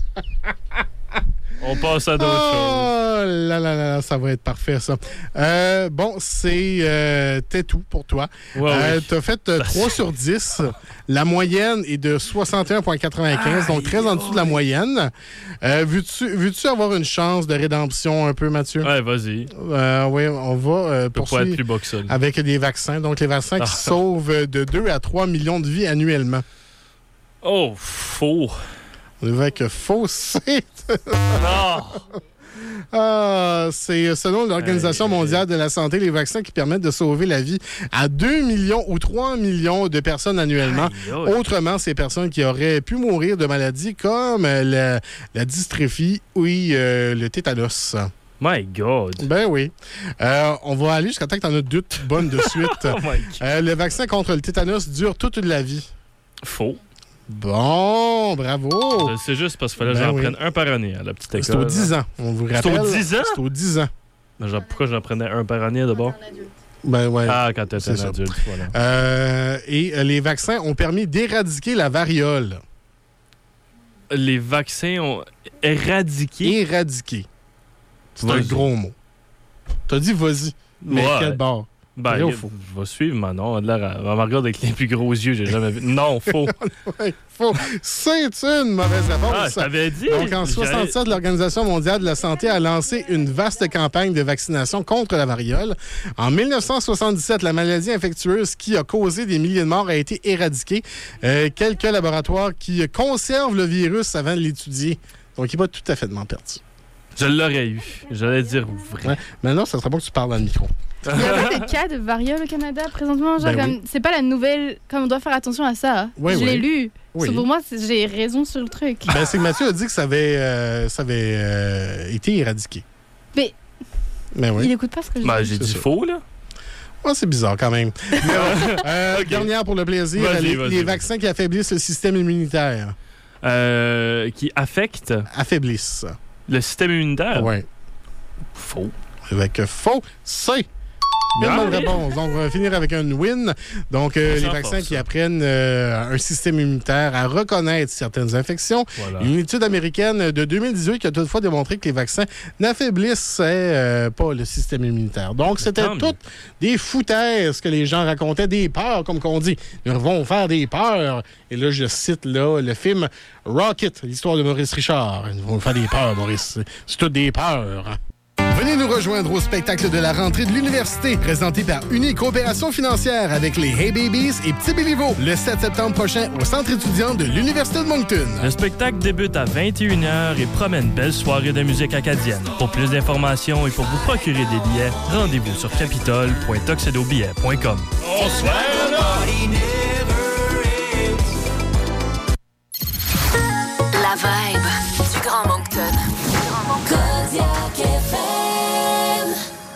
On passe à d'autres choses. Oh là là là, ça va être parfait, ça. Euh, bon, c'est euh, t'es tout pour toi. Ouais, Euh, oui. T'as fait euh, trois sur dix. La moyenne est de soixante et un virgule quatre-vingt-quinze, donc très en dessous de la moyenne. Euh, veux-tu, veux-tu avoir une chance de rédemption un peu, Mathieu? Ouais, vas-y. Euh, oui, on va euh, Je peux pas être poursuivre plus bas que ça. là. avec les vaccins. Donc, les vaccins qui Ah. sauvent de deux à trois millions de vies annuellement. Oh, faux. On est avec faux, c'est... Non! Ah, c'est selon l'Organisation Hey. mondiale de la santé, les vaccins qui permettent de sauver la vie à deux millions ou trois millions de personnes annuellement. Aïe, aïe. Autrement, ces personnes qui auraient pu mourir de maladies comme euh, la, la dystrophie ou euh, le tétanos. My God. Ben oui. Euh, on va aller jusqu'à temps que tu en as deux bonnes de suite. Oh my God. Euh, le vaccin contre le tétanos dure toute la vie. Faux. Bon, bravo. C'est juste parce qu'il fallait que Ben j'en oui. prenne un par année à la petite école. C'est aux dix ans, on vous C'est rappelle. aux dix ans? C'est aux dix ans. Mais genre, pourquoi j'en prenais un par année d'abord? Ben ouais. Ah, quand t'étais c'est un ça. adulte, voilà. Euh, et euh, les vaccins ont permis d'éradiquer la variole. Les vaccins ont éradiqué. Éradiquer. C'est un Vas-y. gros mot. T'as dit vas-y. Mais Ouais. quel bord? Ben, Vrai ou il- faux? je vais suivre Manon. Elle a l'air à- elle me regarde avec les plus gros yeux, j'ai jamais vu. Non, faux. Ouais, faux. C'est une mauvaise Ah, réponse. je t'avais dit. Donc, en J'allais- soixante-sept, l'Organisation mondiale de la santé a lancé une vaste campagne de vaccination contre la variole. En mille neuf cent soixante-dix-sept, la maladie infectieuse qui a causé des milliers de morts a été éradiquée. Euh, quelques laboratoires qui conservent le virus avant de l'étudier. Donc, il n'est pas tout à fait perdu. Je l'aurais eu. J'allais dire vrai. Ouais. Maintenant, ça serait bon que tu parles dans le micro. Il y a des cas de variole au Canada présentement. Genre, Ben comme, oui. c'est pas la nouvelle. Comme on doit faire attention à ça. Oui, je oui. l'ai lu. Oui. So, pour moi, c'est- j'ai raison sur le truc. Ben, c'est que Mathieu a dit que ça avait, euh, ça avait euh, été éradiqué. Mais- Ben oui. Il écoute pas ce que je Ben, dis. j'ai C'est dit ça. faux, là. Ouais, c'est bizarre quand même. Mais bon, euh, Ok. Dernière pour le plaisir, Vas-y, les, vas-y, les vas-y. vaccins qui affaiblissent le système immunitaire. Euh, qui affecte Affaiblissent. le système immunitaire. Ouais. Faux. Avec faux, c'est... Une Ah, bonne oui. réponse. Donc, on va finir avec un win. Donc, euh, les vaccins force, qui ça. apprennent euh, un système immunitaire à reconnaître certaines infections. Voilà. Une étude américaine de deux mille dix-huit qui a toutefois démontré que les vaccins n'affaiblissaient euh, pas le système immunitaire. Donc, c'était Tant mieux. toutes des foutaises que les gens racontaient, des peurs, comme qu'on dit. Ils vont faire des peurs. Et là, je cite là, le film Rocket, l'histoire de Maurice Richard. Ils vont faire des peurs, Maurice. C'est toutes des peurs. Venez nous rejoindre au spectacle de la rentrée de l'université, présenté par Uni Coopération financière avec les Hey Babies et Petit Béliveau, le sept septembre prochain au centre étudiant de l'Université de Moncton. Le spectacle débute à vingt et une heures et promet une belle soirée de musique acadienne. Pour plus d'informations et pour vous procurer des billets, rendez-vous sur capitol point tuxedo billet point com. La vibe du Grand Moncton. Kodiak F M.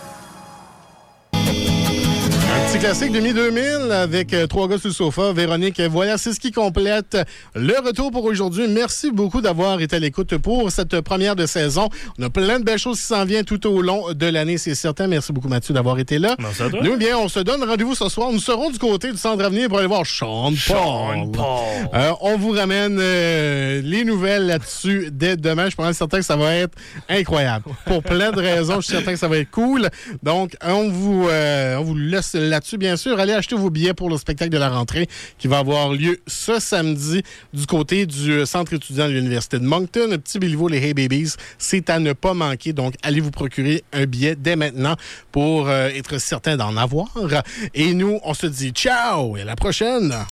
Un petit classique de mi deux mille avec euh, trois gars sur le sofa. Véronique, voilà, c'est ce qui complète le retour pour aujourd'hui. Merci beaucoup d'avoir été à l'écoute pour cette première de saison. On a plein de belles choses qui s'en viennent tout au long de l'année, c'est certain. Merci beaucoup, Mathieu, d'avoir été là. Merci à toi. Nous, bien, on se donne rendez-vous ce soir. Nous serons du côté du Centre Avenir pour aller voir Sean Paul. Sean Paul. Euh, on vous ramène euh, les nouvelles là-dessus dès demain. Je suis pas mal certain que ça va être incroyable. Pour plein de raisons, je suis certain que ça va être cool. Donc, on vous, euh, on vous laisse là-dessus, bien sûr. Allez acheter vos billets pour le spectacle de la rentrée qui va avoir lieu ce samedi du côté du centre étudiant de l'Université de Moncton. Un Petit Béliveau, les Hey Babies, c'est à ne pas manquer. Donc, allez vous procurer un billet dès maintenant pour euh, être certain d'en avoir. Et nous, on se dit ciao et à la prochaine!